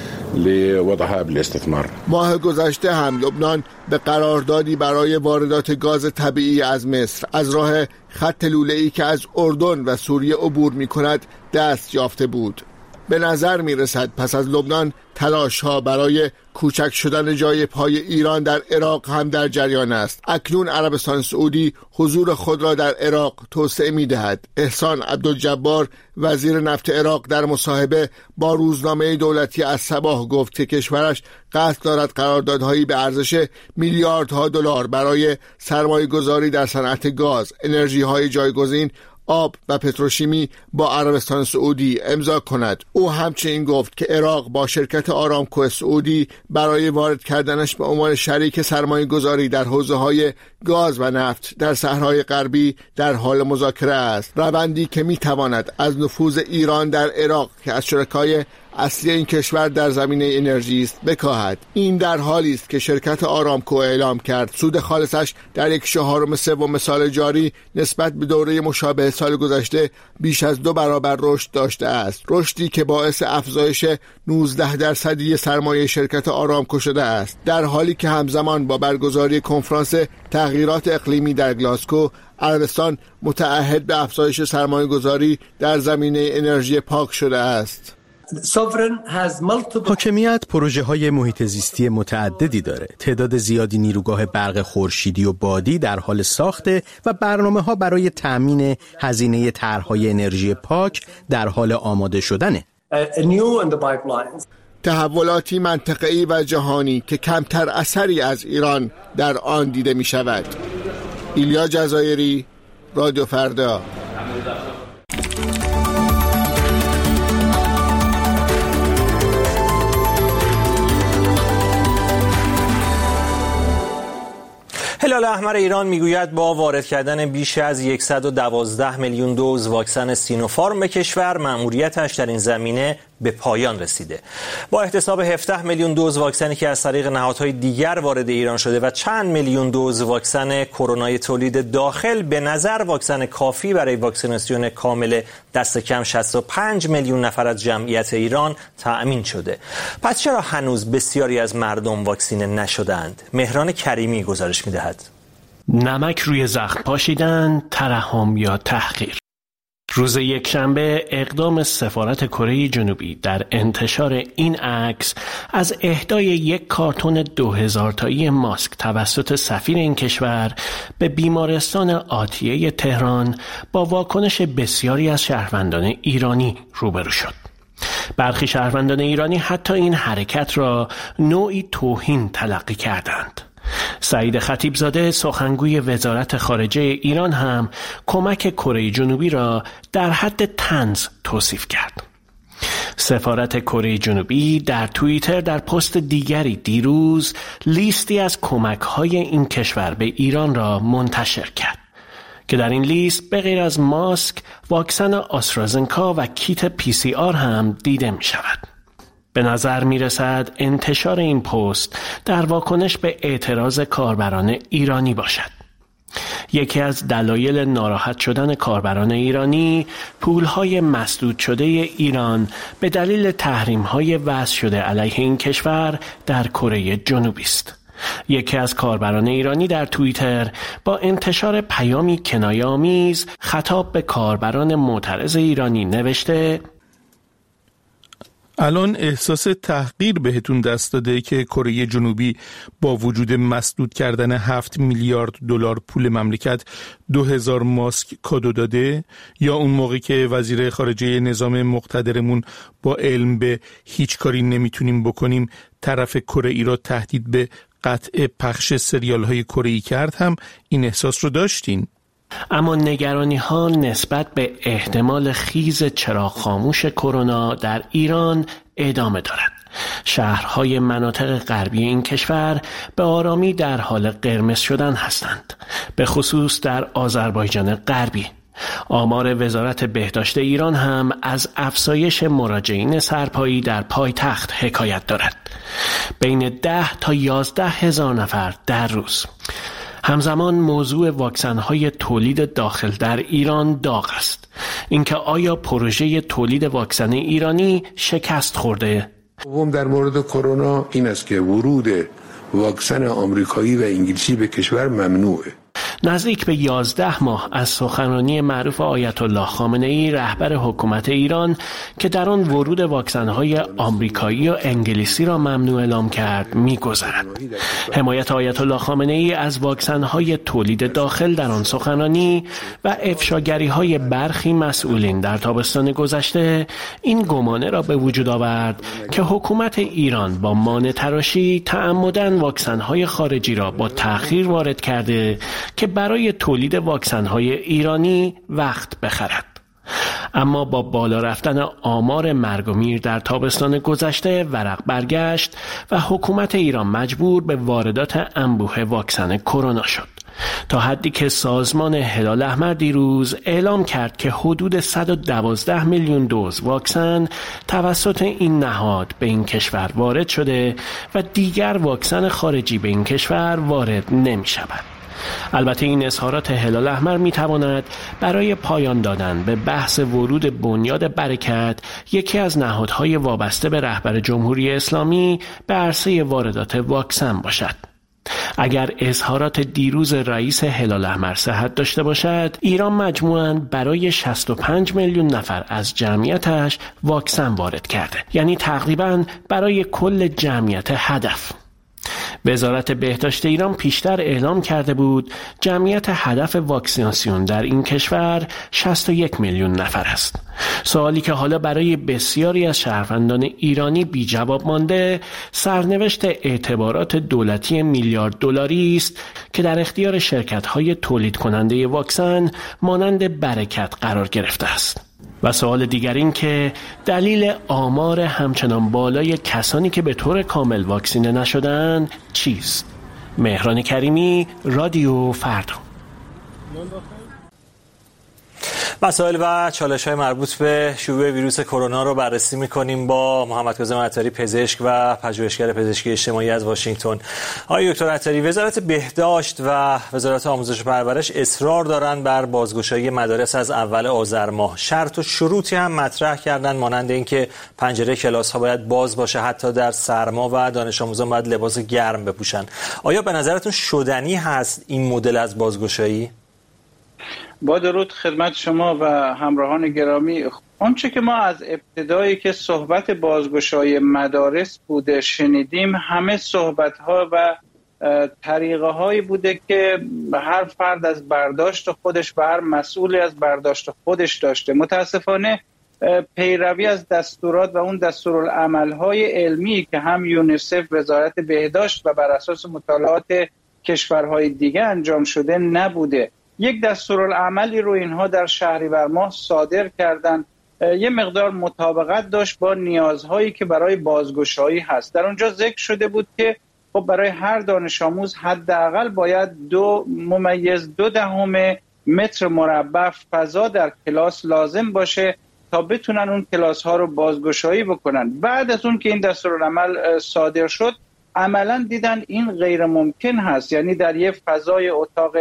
ماه گذشته هم لبنان به قراردادی برای واردات گاز طبیعی از مصر از راه خط لوله‌ای که از اردن و سوریه عبور می‌کند دست یافته بود. به نظر می‌رسد پس از لبنان تلاش‌ها برای کوچک شدن جای پای ایران در عراق هم در جریان است. اکنون عربستان سعودی حضور خود را در عراق توسعه می‌دهد. احسان عبدالجبار وزیر نفت عراق در مصاحبه با روزنامه دولتی از صباح گفت که کشورش قصد دارد قراردادهایی به ارزش میلیاردها دلار برای سرمایه‌گذاری در صنعت گاز، انرژی‌های جایگزین، آب و پتروشیمی با عربستان سعودی امضا کند. او همچنین گفت که عراق با شرکت آرامکو سعودی برای وارد کردنش به عنوان شریک سرمایه گذاری در حوزه های گاز و نفت در صحرای غربی در حال مذاکره است، روندی که می تواند از نفوذ ایران در عراق که از شرکای اصلی این کشور در زمینه انرژی است بکاهد. این در حالی است که شرکت آرامکو اعلام کرد سود خالصش در یک چهارم سوم سال جاری نسبت به دوره مشابه سال گذشته بیش از دو برابر رشد داشته است، رشدی که باعث افزایش نوزده درصدی سرمایه شرکت آرامکو شده است، در حالی که همزمان با برگزاری کنفرانس تغییرات اقلیمی در گلاسکو عربستان متعهد به افزایش سرمایه گذاری در زمینه انرژی پاک شده است. حاکمیت پروژه های محیط زیستی متعددی داره. تعداد زیادی نیروگاه برق خورشیدی و بادی در حال ساخته و برنامه ها برای تأمین هزینه طرح‌های انرژی پاک در حال آماده شدنه. تحولاتی منطقه‌ای و جهانی که کمتر اثری از ایران در آن دیده می شود. ایلیا جزایری، رادیو فردا. هلال احمر ایران میگوید با وارد کردن بیش از صد و دوازده میلیون دوز واکسن سینوفارم به کشور، مأموریتش در این زمینه به پایان رسیده. با احتساب هفده میلیون دوز واکسنی که از طریق نهادهای دیگر وارد ایران شده و چند میلیون دوز واکسن کرونای تولید داخل، به نظر واکسن کافی برای واکسیناسیون کامل دست کم شصت و پنج میلیون نفر از جمعیت ایران تأمین شده. پس چرا هنوز بسیاری از مردم واکسینه نشدند؟ مهران کریمی گزارش می‌دهد. نمک روی زخم پاشیدن، ترحم یا تحقیر. روز یکشنبه اقدام سفارت کره جنوبی در انتشار این عکس از اهدای یک کارتون دو هزار تایی ماسک توسط سفیر این کشور به بیمارستان آتیه تهران با واکنش بسیاری از شهروندان ایرانی روبرو شد. برخی شهروندان ایرانی حتی این حرکت را نوعی توهین تلقی کردند. سعید خطیبزاده سخنگوی وزارت خارجه ایران هم کمک کره جنوبی را در حد طنز توصیف کرد. سفارت کره جنوبی در توییتر در پست دیگری دیروز لیستی از کمک‌های این کشور به ایران را منتشر کرد که در این لیست به غیر از ماسک، واکسن آسترازنکا و کیت پی سی آر هم دیده می شود. به نظر می رسد انتشار این پست در واکنش به اعتراض کاربران ایرانی باشد. یکی از دلایل ناراحت شدن کاربران ایرانی پولهای مسدود شده ایران به دلیل تحریم‌های وضع شده علیه این کشور در کره جنوبی است. یکی از کاربران ایرانی در توییتر با انتشار پیامی کنایه‌آمیز خطاب به کاربران معترض ایرانی نوشته: الان احساس تحقیر بهتون دست داده که کره جنوبی با وجود مسدود کردن هفت میلیارد دلار پول مملکت دو هزار ماسک کادو داده، یا اون موقع که وزیر خارجه نظام مقتدرمون با علم به هیچ کاری نمیتونیم بکنیم طرف کره ای را تهدید به قطع پخش سریال های کره ای کرد هم این احساس رو داشتین؟ اما نگرانی ها نسبت به احتمال خیز چراغ خاموش کرونا در ایران ادامه دارد. شهرهای مناطق غربی این کشور به آرامی در حال قرمز شدن هستند، به خصوص در آذربایجان غربی. آمار وزارت بهداشت ایران هم از افزایش مراجعین سرپایی در پایتخت حکایت دارد، بین ده تا یازده هزار نفر در روز. همزمان موضوع واکسن‌های تولید داخل در ایران داغ است. اینکه آیا پروژه تولید واکسن ایرانی شکست خورده؟ دوم در مورد کرونا این است که ورود واکسن آمریکایی و انگلیسی به کشور ممنوعه. نزدیک به یازده ماه از سخنرانی معروف آیت الله خامنه‌ای رهبر حکومت ایران که در آن ورود واکسن‌های آمریکایی و انگلیسی را ممنوع اعلام کرد می‌گذرد. حمایت آیت الله خامنه‌ای از واکسن‌های تولید داخل در آن سخنرانی و افشاگری‌های برخی مسئولین در تابستان گذشته این گمانه را به وجود آورد که حکومت ایران با مانع تراشی تعمداً واکسن‌های خارجی را با تأخیر وارد کرده که برای تولید واکسن‌های ایرانی وقت بخرد. اما با بالا رفتن آمار مرگ و میر در تابستان گذشته ورق برگشت و حکومت ایران مجبور به واردات انبوه واکسن کرونا شد، تا حدی که سازمان هلال احمر دیروز اعلام کرد که حدود صد و دوازده میلیون دوز واکسن توسط این نهاد به این کشور وارد شده و دیگر واکسن خارجی به این کشور وارد نمی شود. البته این اظهارات هلال احمر می تواند برای پایان دادن به بحث ورود بنیاد برکت، یکی از نهادهای وابسته به رهبر جمهوری اسلامی، به عرصه واردات واکسن باشد. اگر اظهارات دیروز رئیس هلال احمر صحت داشته باشد، ایران مجموعاً برای شصت و پنج میلیون نفر از جمعیتش واکسن وارد کرده، یعنی تقریباً برای کل جمعیت هدف. وزارت بهداشت ایران پیشتر اعلام کرده بود جمعیت هدف واکسیناسیون در این کشور شصت و یک میلیون نفر است. سوالی که حالا برای بسیاری از شهروندان ایرانی بی جواب مانده، سرنوشت اعتبارات دولتی میلیارد دلاری است که در اختیار شرکت‌های تولید کننده واکسن مانند برکت قرار گرفته است. و سوال دیگر این که دلیل آمار همچنان بالای کسانی که به طور کامل واکسینه نشدن چیست؟ مهران کریمی، رادیو فردا. مسائل و چالش‌های مربوط به شیوع ویروس کرونا رو بررسی می‌کنیم با محمد کاظم عطاری، پزشک و پژوهشگر پزشکی اجتماعی از واشنگتن. آقای دکتر عطاری، وزارت بهداشت و وزارت آموزش و پرورش اصرار دارند بر بازگشایی مدارس از اول آذر ماه. شرط و شروطی هم مطرح کردند مانند اینکه پنجره کلاس‌ها باید باز باشه حتی در سرما و دانش آموزان باید لباس گرم بپوشن. آیا به نظرتون شدنی هست این مدل از بازگشایی؟ با درود خدمت شما و همراهان گرامی. آنچه که ما از ابتدایی که صحبت بازگشایی مدارس بوده شنیدیم، همه صحبت‌ها و طریقه هایی بوده که هر فرد از برداشت خودش و هر مسئولی از برداشت خودش داشته. متاسفانه پیروی از دستورات و اون دستورالعمل‌های علمی که هم یونیسف، وزارت بهداشت و بر اساس مطالعات کشورهای دیگه انجام شده نبوده. یک دستورالعملی رو اینها در شهریور ماه صادر کردن، یه مقدار مطابقت داشت با نیازهایی که برای بازگشایی هست. در اونجا ذکر شده بود که خب برای هر دانش آموز حداقل باید دو ممیز دو دهم متر مربع فضا در کلاس لازم باشه تا بتونن اون کلاس ها رو بازگشایی بکنن. بعد از اون که این دستورالعمل صادر شد، عملا دیدن این غیر ممکن هست، یعنی در یه فضای اتاق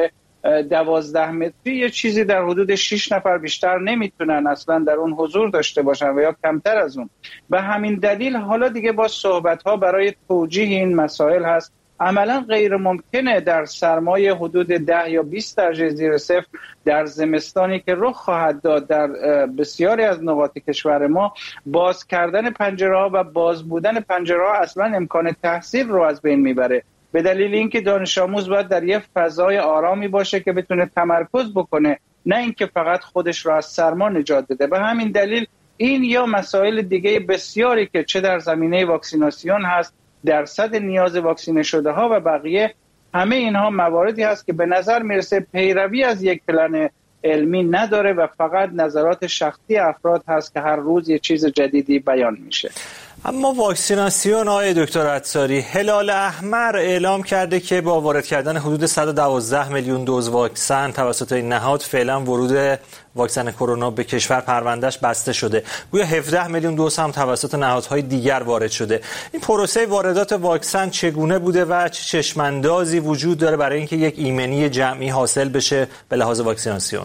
دوازده متری یه چیزی در حدود شش نفر بیشتر نمیتونن اصلا در اون حضور داشته باشن و یا کمتر از اون. به همین دلیل حالا دیگه با صحبت ها برای توجیه این مسائل هست. عملا غیر ممکنه در سرمای حدود ده یا بیست درجه زیر صفر در زمستانی که رخ خواهد داد در بسیاری از نقاط کشور ما، باز کردن پنجره ها و باز بودن پنجره ها اصلا امکان تحصیل رو از بین میبره، به دلیل اینکه دانش آموز باید در یک فضای آرامی باشه که بتونه تمرکز بکنه، نه اینکه فقط خودش رو از سرما نجات بده. به همین دلیل این یا مسائل دیگه بسیاری که چه در زمینه واکسیناسیون هست، درصد نیاز واکسینه شده ها و بقیه، همه اینها مواردی هست که به نظر میرسه پیروی از یک پلن علمی نداره و فقط نظرات شخصی افراد هست که هر روز یه چیز جدیدی بیان میشه. اما واکسیناسیون، آقای دکتر عطاری، هلال احمر اعلام کرده که با وارد کردن حدود صد و دوازده میلیون دوز واکسن توسط این نهاد فعلا ورود واکسن کرونا به کشور پروندهش بسته شده. گویا هفده میلیون دوز هم توسط نهادهای دیگر وارد شده. این پروسه واردات واکسن چگونه بوده و چه چشماندازی وجود داره برای اینکه یک ایمنی جمعی حاصل بشه به لحاظ واکسیناسیون؟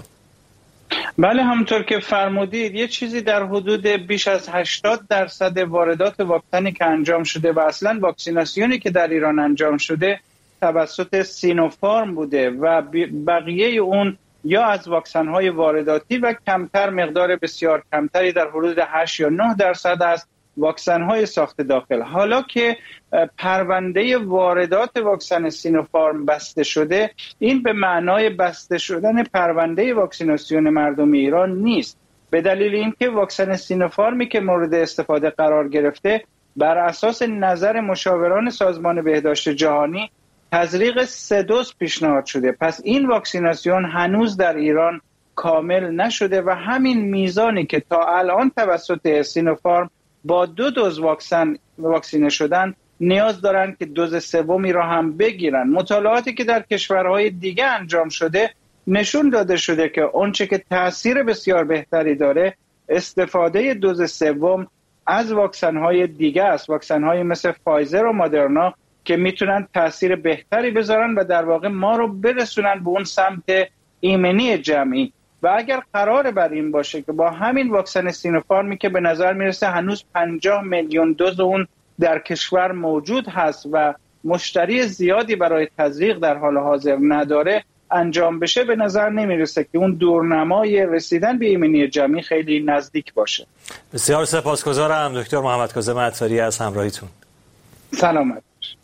بله، همونطور که فرمودید یه چیزی در حدود بیش از هشتاد درصد واردات واکسنی که انجام شده و اصلا واکسیناسیونی که در ایران انجام شده توسط سینوفارم بوده و بقیه اون یا از واکسن‌های وارداتی و کمتر، مقدار بسیار کمتری در حدود هشت یا نه درصد است واکسن‌های ساخت داخل. حالا که پرونده واردات واکسن سینوفارم بسته شده، این به معنای بسته شدن پرونده واکسیناسیون مردم ایران نیست، به دلیل اینکه واکسن سینوفارمی که مورد استفاده قرار گرفته بر اساس نظر مشاوران سازمان بهداشت جهانی تزریق سه دوز پیشنهاد شده. پس این واکسیناسیون هنوز در ایران کامل نشده و همین میزانی که تا الان توسط سینوفارم با دو دوز واکسن واکسینه شدن نیاز دارن که دوز سومی را هم بگیرن. مطالعاتی که در کشورهای دیگه انجام شده نشون داده شده که اونچه که تاثیر بسیار بهتری داره استفاده دوز سوم از واکسن‌های دیگه است، واکسن‌های مثل فایزر و مادرنا که میتونن تاثیر بهتری بذارن و در واقع ما رو برسونن به اون سمت ایمنی جمعی. و اگر قرار بر این باشه که با همین واکسن سینوفارمی که به نظر میرسه هنوز پنجاه میلیون دوز اون در کشور موجود هست و مشتری زیادی برای تزریق در حال حاضر نداره انجام بشه، به نظر نمیرسه که اون دورنمای رسیدن به ایمنی جمعی خیلی نزدیک باشه. بسیار سپاسگزارم دکتر محمد کاظم عطاری از همراهیتون. سلامت.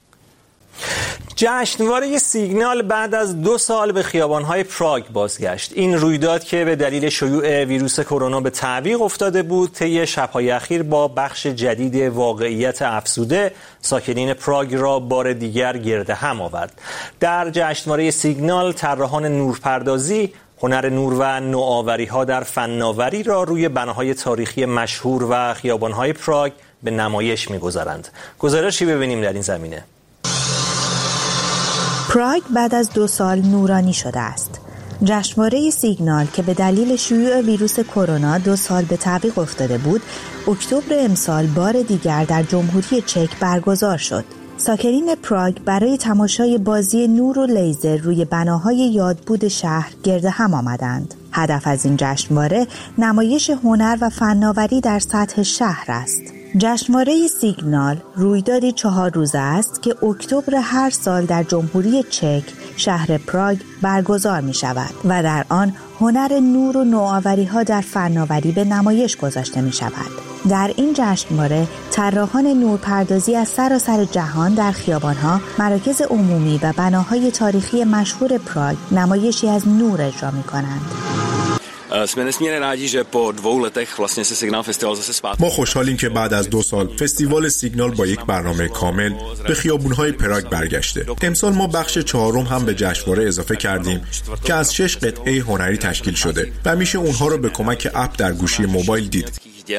جشنواره سیگنال بعد از دو سال به خیابان‌های پراگ بازگشت. این رویداد که به دلیل شیوع ویروس کرونا به تعویق افتاده بود، طی شب‌های اخیر با بخش جدید واقعیت افزوده ساکنین پراگ را بار دیگر گرد هم آورد. در جشنواره سیگنال طراحان نورپردازی، هنر نور و نوآوری‌ها در فناوری را روی بناهای تاریخی مشهور و خیابان‌های پراگ به نمایش می‌گذارند. گزارشی ببینیم در این زمینه. پراگ بعد از دو سال نورانی شده است. جشنواره سیگنال که به دلیل شیوع ویروس کرونا دو سال به تعویق افتاده بود، اکتبر امسال بار دیگر در جمهوری چک برگزار شد. ساکنین پراگ برای تماشای بازی نور و لیزر روی بناهای یادبود شهر گرد هم آمدند. هدف از این جشنواره نمایش هنر و فناوری در سطح شهر است. جشنواره سیگنال رویدادی چهار روزه است که اکتبر هر سال در جمهوری چک شهر پراگ برگزار می شود و در آن هنر نور و نوآوری‌ها در فناوری به نمایش گذاشته می شود. در این جشنواره طراحان نورپردازی از سراسر جهان در خیابان‌ها، مراکز عمومی و بناهای تاریخی مشهور پراگ نمایشی از نور اجرا می کنند. jsme nesmírně rádi, že po dvou letech vlastně se Signál Festival zase zpátky. ما خوشحالیم که بعد از دو سال فستیوال سیگنال با یک برنامه کامل به خیابون‌های پراگ برگشته. امسال ما بخش چهارم هم به جشنواره اضافه کردیم که از شش قطعه هنری تشکیل شده و میشه اونها رو به کمک اپ در گوشی موبایل دید.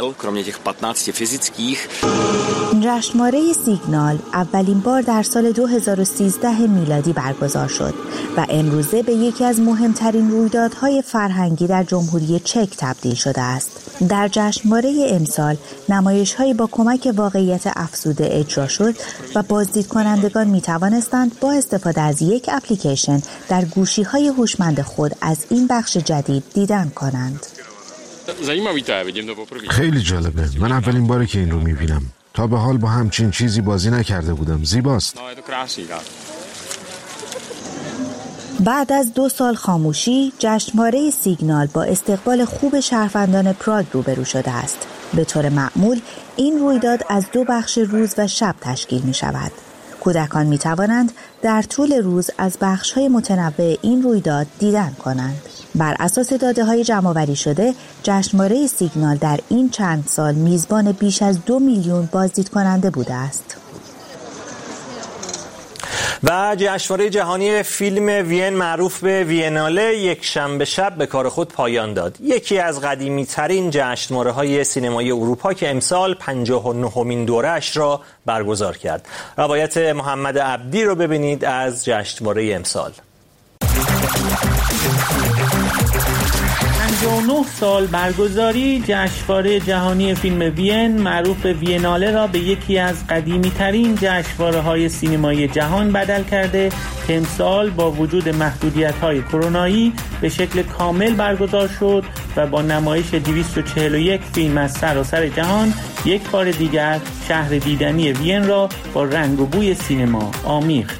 جشنواره سیگنال اولین بار در سال دو هزار و سیزده میلادی برگزار شد و امروزه به یکی از مهمترین رویدادهای فرهنگی در جمهوری چک تبدیل شده است. در جشنواره امسال نمایش‌هایی با کمک واقعیت افزوده اجرا شد و بازدید کنندگان می توانستند با استفاده از یک اپلیکیشن در گوشی‌های هوشمند خود از این بخش جدید دیدن کنند. خیلی جالبه. من اولین باره که این رو میبینم. تا به حال با همچین چیزی بازی نکرده بودم. زیباست. بعد از دو سال خاموشی، جشنواره سیگنال با استقبال خوب شهروندان پراگ روبرو شده است. به طور معمول این رویداد از دو بخش روز و شب تشکیل می شود. کودکان می توانند در طول روز از بخش‌های متنوع این رویداد دیدن کنند. بر اساس داده‌های جمع‌آوری شده، جشنواره سیگنال در این چند سال میزبان بیش از دو میلیون بازدید کننده بوده است. و جشنواره جهانی فیلم وین معروف به ویناله یک شنبه شب به کار خود پایان داد. یکی از قدیمی ترین جشنواره‌های سینمایی اروپا که امسال پنجاه و نهمین دوره‌اش را برگزار کرد. روایت محمد عبدی رو ببینید از جشنواره امسال. پنجاه و نه سال برگزاری جشنواره جهانی فیلم وین معروف به ویناله را به یکی از قدیمی ترین جشنواره‌های سینمایی جهان بدل کرده که امسال با وجود محدودیت‌های کرونایی به شکل کامل برگزار شد و با نمایش دویست و چهل و یک فیلم از سراسر جهان یک بار دیگر شهر دیدنی وین را با رنگ و بوی سینما آمیخت.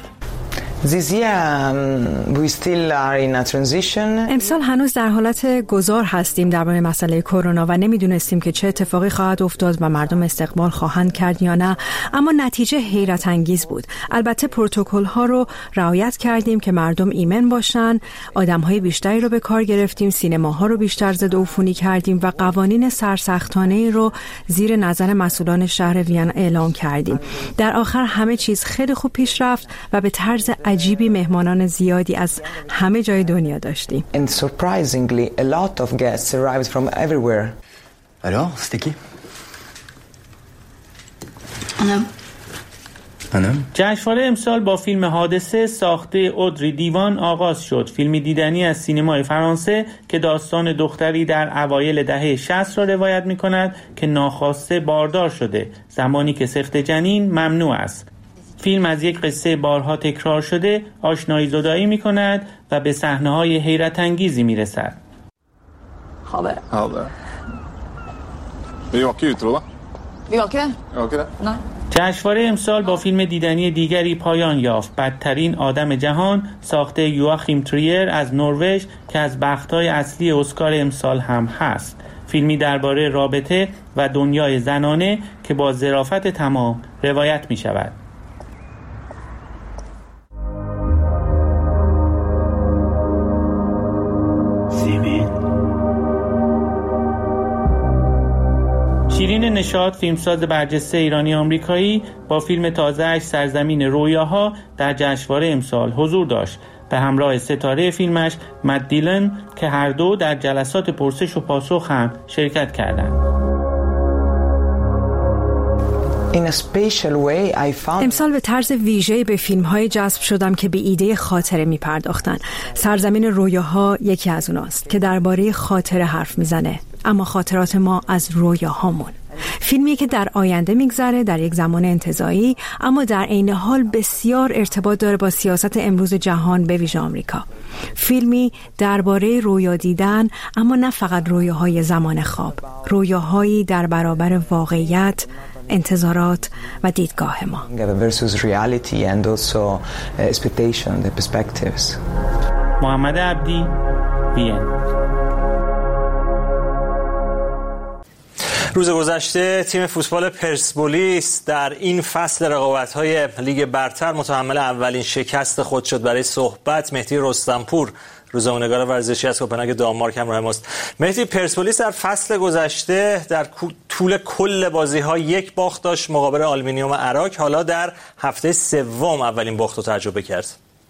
امسال هنوز در حالت گذار هستیم درباره مسئله کرونا و نمیدونستیم که چه اتفاقی خواهد افتاد و مردم استقبال خواهند کرد یا نه، اما نتیجه حیرت انگیز بود. البته پروتکل ها رو رعایت کردیم که مردم ایمن باشن، آدم های بیشتری رو به کار گرفتیم، سینماها رو بیشتر ضد عفونی کردیم و قوانین سرسختانه رو زیر نظر مسئولان شهر وین اعلام کردیم. در آخر همه چیز خیلی خوب پیش رفت و به طرز عجیبی مهمانان زیادی از همه جای دنیا داشتیم. And surprisingly a lot of guests arrived from everywhere. Alors, c'était qui? جشنواره امسال با فیلم حادثه ساخته اودری دیوان آغاز شد. فیلمی دیدنی از سینمای فرانسه که داستان دختری در اوایل دهه شصت را روایت می کند که ناخواسته باردار شده زمانی که سقط جنین ممنوع است. فیلم از یک قصه بارها تکرار شده آشنایی زدایی می کند و به صحنه‌های حیرت انگیزی می رسد. خوبه. خوبه. Är jag ute då? جشنواره امسال با فیلم دیدنی دیگری پایان یافت. بدترین آدم جهان ساخته یواخیم تریر از نروژ که از بخت‌های اصلی اسکار امسال هم هست. فیلمی درباره رابطه و دنیای زنانه که با ظرافت تمام روایت می شود. شیرین نشاط، فیلمساز برجسته ایرانی آمریکایی، با فیلم تازه‌اش سرزمین رویاها در جشنواره امسال حضور داشت به همراه ستاره فیلمش مت دیلن که هر دو در جلسات پرسش و پاسخ هم شرکت کردند. امسال به طرز ویژه‌ای به فیلم‌های جذب شدم که به ایده خاطره می‌پرداختن. سرزمین رویاها یکی از اوناست که درباره خاطره حرف میزنه، اما خاطرات ما از رویاهامون. فیلمی که در آینده میگذره، در یک زمان انتزاعی، اما در عین حال بسیار ارتباط داره با سیاست امروز جهان به ویژه آمریکا. فیلمی درباره رویا دیدن، اما نه فقط رویاهای زمان خواب، رویاهایی در برابر واقعیت، انتظارات و دیدگاه ما. محمد عبدی، وین. روز گذشته تیم فوتبال پرسپولیس در این فصل رقابت‌های لیگ برتر متحمل اولین شکست خود شد. برای صحبت مهدی رستمپور، روزنامه‌نگار ورزشی از کوپنهاگ دانمارک همراه ماست. مهدی، پرسپولیس در فصل گذشته در طول کل بازی‌ها یک باخت داشت مقابل آلومینیوم اراک، حالا در هفته سوم اولین باخت رو تجربه کرد.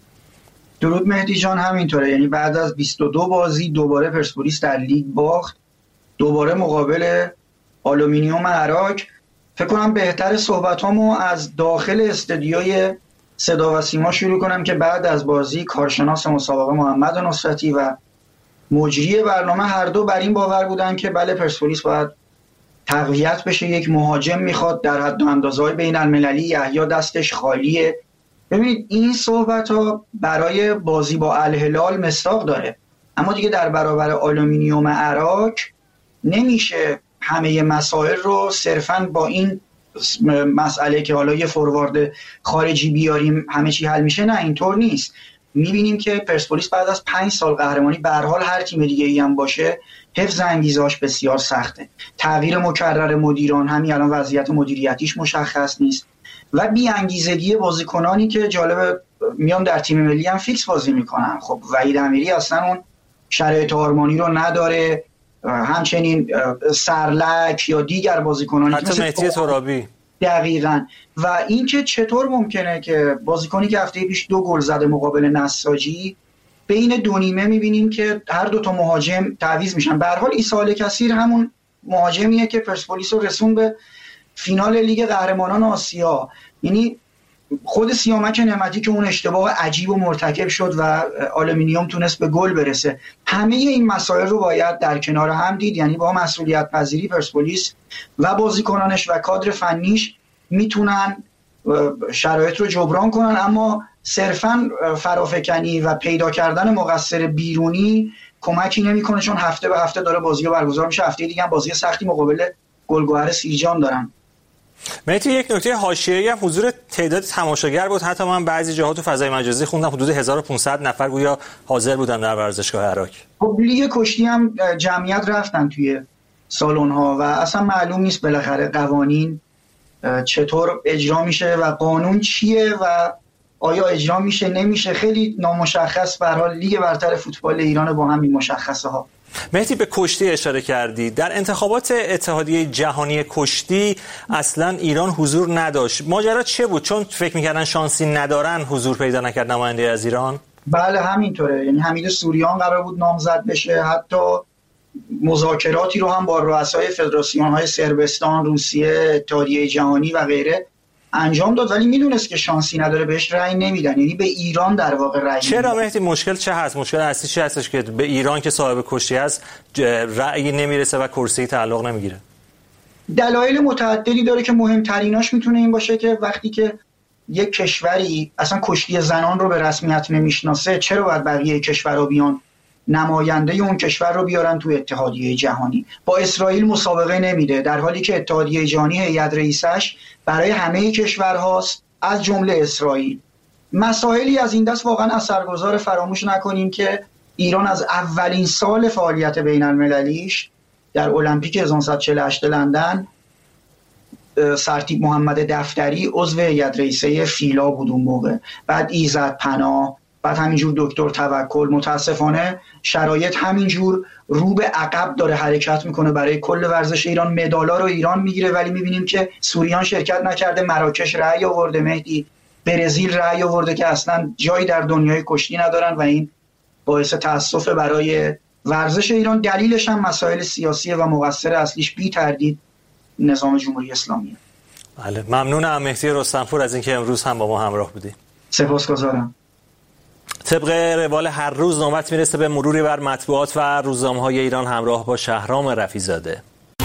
درود مهدی جان، همینطوره. یعنی بعد از بیست و دو بازی دوباره پرسپولیس در لیگ باخت، دوباره مقابل آلومینیوم اراک. فکر کنم بهتر صحبتامو از داخل استودیوی صدا و سیما شروع کنم که بعد از بازی کارشناس مسابقه محمد نصرتی و مجری برنامه هر دو بر این باور بودن که بله پرسپولیس باید تقویت بشه، یک مهاجم میخواد در حد و اندازه‌های بین المللی، یحیی دستش خالیه. ببینید این صحبت ها برای بازی با الهلال مصداق داره، اما دیگه در برابر آلومینیوم اراک نمیشه همه مسائل رو صرفاً با این مسئله که حالا یه فوروارد خارجی بیاریم همه چی حل میشه. نه، اینطور نیست. میبینیم که پرسپولیس بعد از پنج سال قهرمانی، به هر حال هر تیم دیگه ای هم باشه، حفظ انگیزه‌اش بسیار سخته. تغییر مکرر مدیران، همین الان وضعیت مدیریتیش مشخص نیست و بی انگیزگی بازیکنانی که جالب میان در تیم ملی هم فیکس بازی میکنن. خب وحید امیری اصلا اون شرایط آرمانی رو نداره، همچنین سرلک یا دیگر بازیکنانی حتی مهدی ترابی. دقیقاً. و اینکه چطور ممکنه که بازیکنی که هفته پیش دو گل زده مقابل نساجی، بین دو نیمه میبینیم که هر دو تا مهاجم تعویض میشن. به هر حال عیسی الکثیر همون مهاجمیه که پرسپولیس رو رسون به فینال لیگ قهرمانان آسیا. یعنی خود سیامک نعمتی که اون اشتباه عجیب و مرتکب شد و آلومینیوم تونست به گل برسه. همه این مسائل رو باید در کنار هم دید. یعنی با مسئولیت پذیری پرسپولیس و بازیکنانش و کادر فنیش میتونن شرایط رو جبران کنن، اما صرفاً فرافکنی و پیدا کردن مقصر بیرونی کمکی نمیکنه، چون هفته به هفته داره بازی برگزار میشه. هفته دیگه هم بازی سختی مقابل گلگهر سیرجان دارن. مهدی، یک نکته حاشیه‌ای هم حضور تعداد تماشاگر بود. حتی من بعضی جاها تو فضای مجازی خوندم حدود هزار و پانصد نفر گویا حاضر بودن در ورزشگاه اراک. خب لیگ کشتی هم جمعیت رفتن توی سالن‌ها و اصلا معلوم نیست بالاخره قوانین چطور اجرا میشه و قانون چیه و آیا اجرا میشه نمیشه. خیلی نامشخص. به هر حال لیگ برتر فوتبال ایران با همین مشخصه ها. مهدی، به کشتی اشاره کردی. در انتخابات اتحادیه جهانی کشتی اصلا ایران حضور نداشت. ماجرا چه بود؟ چون فکر میکردن شانسی ندارن حضور پیدا نکرد نماینده از ایران؟ بله همینطوره. یعنی حمید سوریان قرار بود نامزد بشه، حتی مذاکراتی رو هم با رؤسای فدراسیون‌های صربستان، روسیه، اتحادیه جهانی و غیره انجام داد، ولی میدونست که شانسی نداره، بهش رأی نمیدن. یعنی به ایران در واقع رأی چرا مهدی؟ مشکل چه هست؟ مشکل اصلی چه هستش که به ایران که صاحب کشتی هست رأی نمیرسه و کرسی تعلق نمیگیره؟ دلایل متعددی داره که مهمتریناش میتونه این باشه که وقتی که یک کشوری اصلا کشتی زنان رو به رسمیت نمیشناسه، چرا باید بقیه کشورها بیان نماینده اون کشور رو بیارن تو اتحادیه جهانی. با اسرائیل مسابقه نمیده، در حالی که اتحادیه جهانی هیئت رئیسش برای همه کشورهاست از جمله اسرائیل. مسائلی از این دست واقعا اثرگذار. فراموش نکنیم که ایران از اولین سال فعالیت بین المللیش در المپیک هزار و نهصد و چهل و هشت لندن، سرتیپ محمد دفتری عضو هیئت رئیسه فیلا بود اون موقع، بعد ایزد پناه، بعد همینجور دکتر توکل. متاسفانه شرایط همینجور رو به عقب داره حرکت میکنه برای کل ورزش ایران. مدالا رو ایران میگیره ولی میبینیم که سوریان شرکت نکرده، مراکش رأی آورده، مهدی برزیل رأی آورده که اصلا جایی در دنیای کشتی ندارن و این باعث تأسف برای ورزش ایران. دلیلش هم مسائل سیاسیه و مقصر اصلیش بی تردید نظام جمهوری اسلامیه. بله، ممنونم مهدی رستمپور از اینکه امروز هم با ما همراه بودی. سپاسگزارم. طبق روال هر روز نوبت میرسه به مروری بر مطبوعات و روزنامه‌های ایران همراه با شهرام رفیع‌زاده.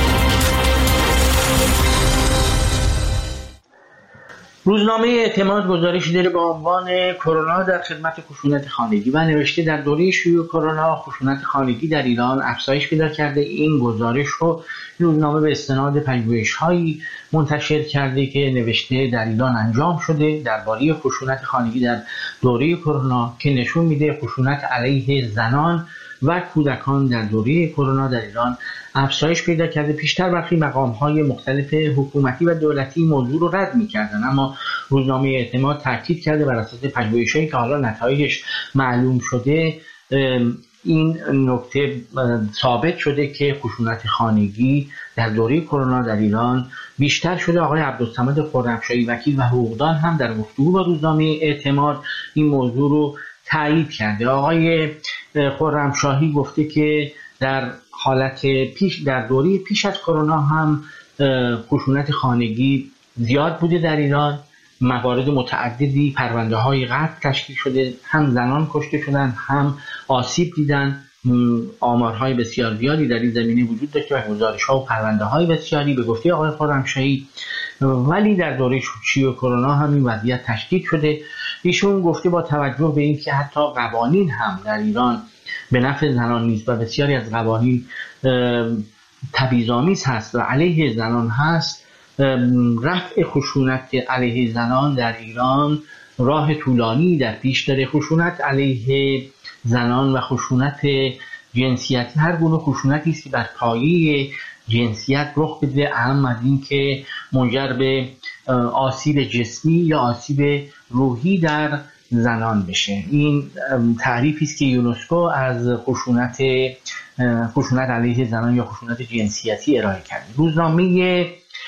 روزنامه اعتماد گزارشی داره با عنوان کرونا در خدمت خشونت خانگی و نوشته در دوره شیوع کرونا خشونت خانگی در ایران افزایش پیدا کرده. این گزارش رو روزنامه به استناد پژوهش‌هایی منتشر کرده که نوشته در ایران انجام شده درباره خشونت خانگی در دوره کرونا که نشون میده خشونت علیه زنان و کودکان در دوره کرونا در ایران افزایش پیدا کرده. پیشتر برخی مقام‌های مختلف حکومتی و دولتی موضوع رو رد می‌کردن، اما روزنامه اعتماد تاکید کرده بر اساس پژوهش‌هایی که حالا نتایجش معلوم شده این نکته ثابت شده که خشونت خانگی در دوره کرونا در ایران بیشتر شده. آقای عبدالصمد خرمشاهی وکیل و حقوقدان هم در گفتگو با روزنامه اعتماد این موضوع رو تایید کرده. آقای خرمشاهی گفته که در حالت پیش در دوره پیش از کرونا هم خشونت خانگی زیاد بوده در ایران، موارد متعددی پرونده های قتل تشکیل شده، هم زنان کشته شدن هم آسیب دیدن. آمارهای بسیار زیادی در این زمینه وجود داشته و گزارش ها و پرونده های بسیاری به گفته آقای خرمشاهی. ولی در دوره شیوع کرونا هم این وضعیت تشدید شده. ایشون گفته با توجه به اینکه حتی قوانین هم در ایران به نفع زنان نیست و بسیاری از قوانین تبعیض‌آمیز هست و علیه زنان هست، رفع خشونت علیه زنان در ایران راه طولانی در پیش داره. خشونت علیه زنان و خشونت جنسیتی هر گونه خشونتی است که بر پایه جنسیت رخ بده، اهم از این که منجر به آسیب جسمی یا آسیب روحی در زنان بشه. این تعریفی است که یونسکو از خشونت خشونت علیه زنان یا خشونت جنسیتی ارائه کرده. روزنامه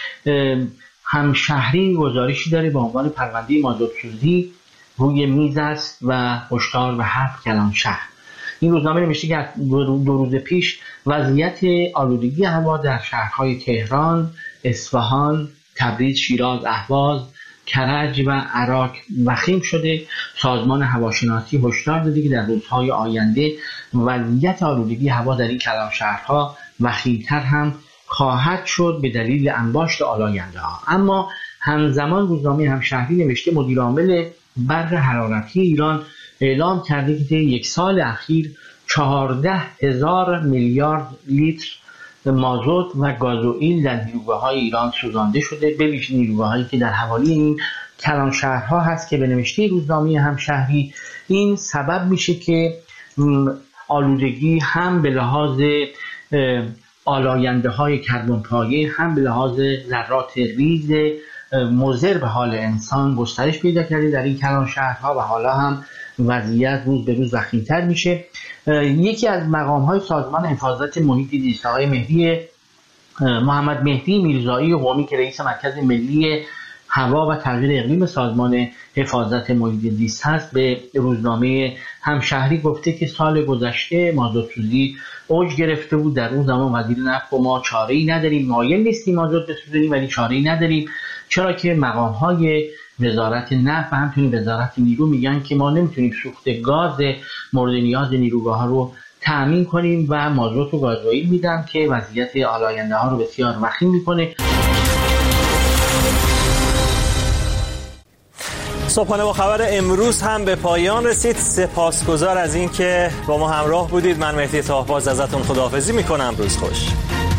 همشهری گزارشی داره با عنوان پرونده مازادسوزی روی میز است و هشدار به هفت کلان شهر. این روزنامه نوشته که دو روز پیش وضعیت آلودگی هوا در شهرهای تهران، اصفهان، تبریز، شیراز، اهواز، کرج و عراق وخیم شده. سازمان هواشناسی هشدار داده که در روزهای آینده وضعیت آلودگی هوا در این کلان شهرها وخیم‌تر هم خواهد شد به دلیل انباشت آلاینده ها. اما همزمان روزنامه همشهری نوشته مدیر عامل برق حرارتی ایران اعلام کرده که یک سال اخیر چهارده هزار میلیارد لیتر مازوت و گازوئیل در نیروگاه‌های ایران سوزانده شده، به ویژه نیروگاه‌هایی که در حوالی این کلان شهرها هست که به نوشته روزنامه همشهری این سبب میشه که آلودگی هم به لحاظ آلاینده های کربن پایه هم به لحاظ ذرات ریز مضر به حال انسان گسترش پیدا کرده در این کلان شهرها و حالا هم وضعیت روز به روز وخیم‌تر میشه. یکی از مقام های سازمان حفاظت محیط زیست آقای مهدی محمد مهدی میرزایی قومی که رئیس مرکز ملی هوا و تغییر اقلیم سازمان حفاظت محیط زیست هست به روزنامه همشهری گفته که سال گذشته مازادسوزی اوج گرفته بود. در اون زمان وزیر نفت و ما چاره‌ای نداریم، مایل نیستیم مازاد بسوزونیم ولی چاره‌ای نداریم، چرا که مقام‌های وزارت نفت و همچنین وزارت نیرو میگن که ما نمیتونیم سوخت گاز مورد نیاز نیروگاه‌ها رو تأمین کنیم و مازوت و گازوئیل میدن که وضعیت آلاینده ها رو بسیار وخیم میکنه. صبحانه با خبر امروز هم به پایان رسید. سپاسگزار از اینکه با ما همراه بودید. من مهدی طاهباز ازتون خداحافظی میکنم. روز خوش.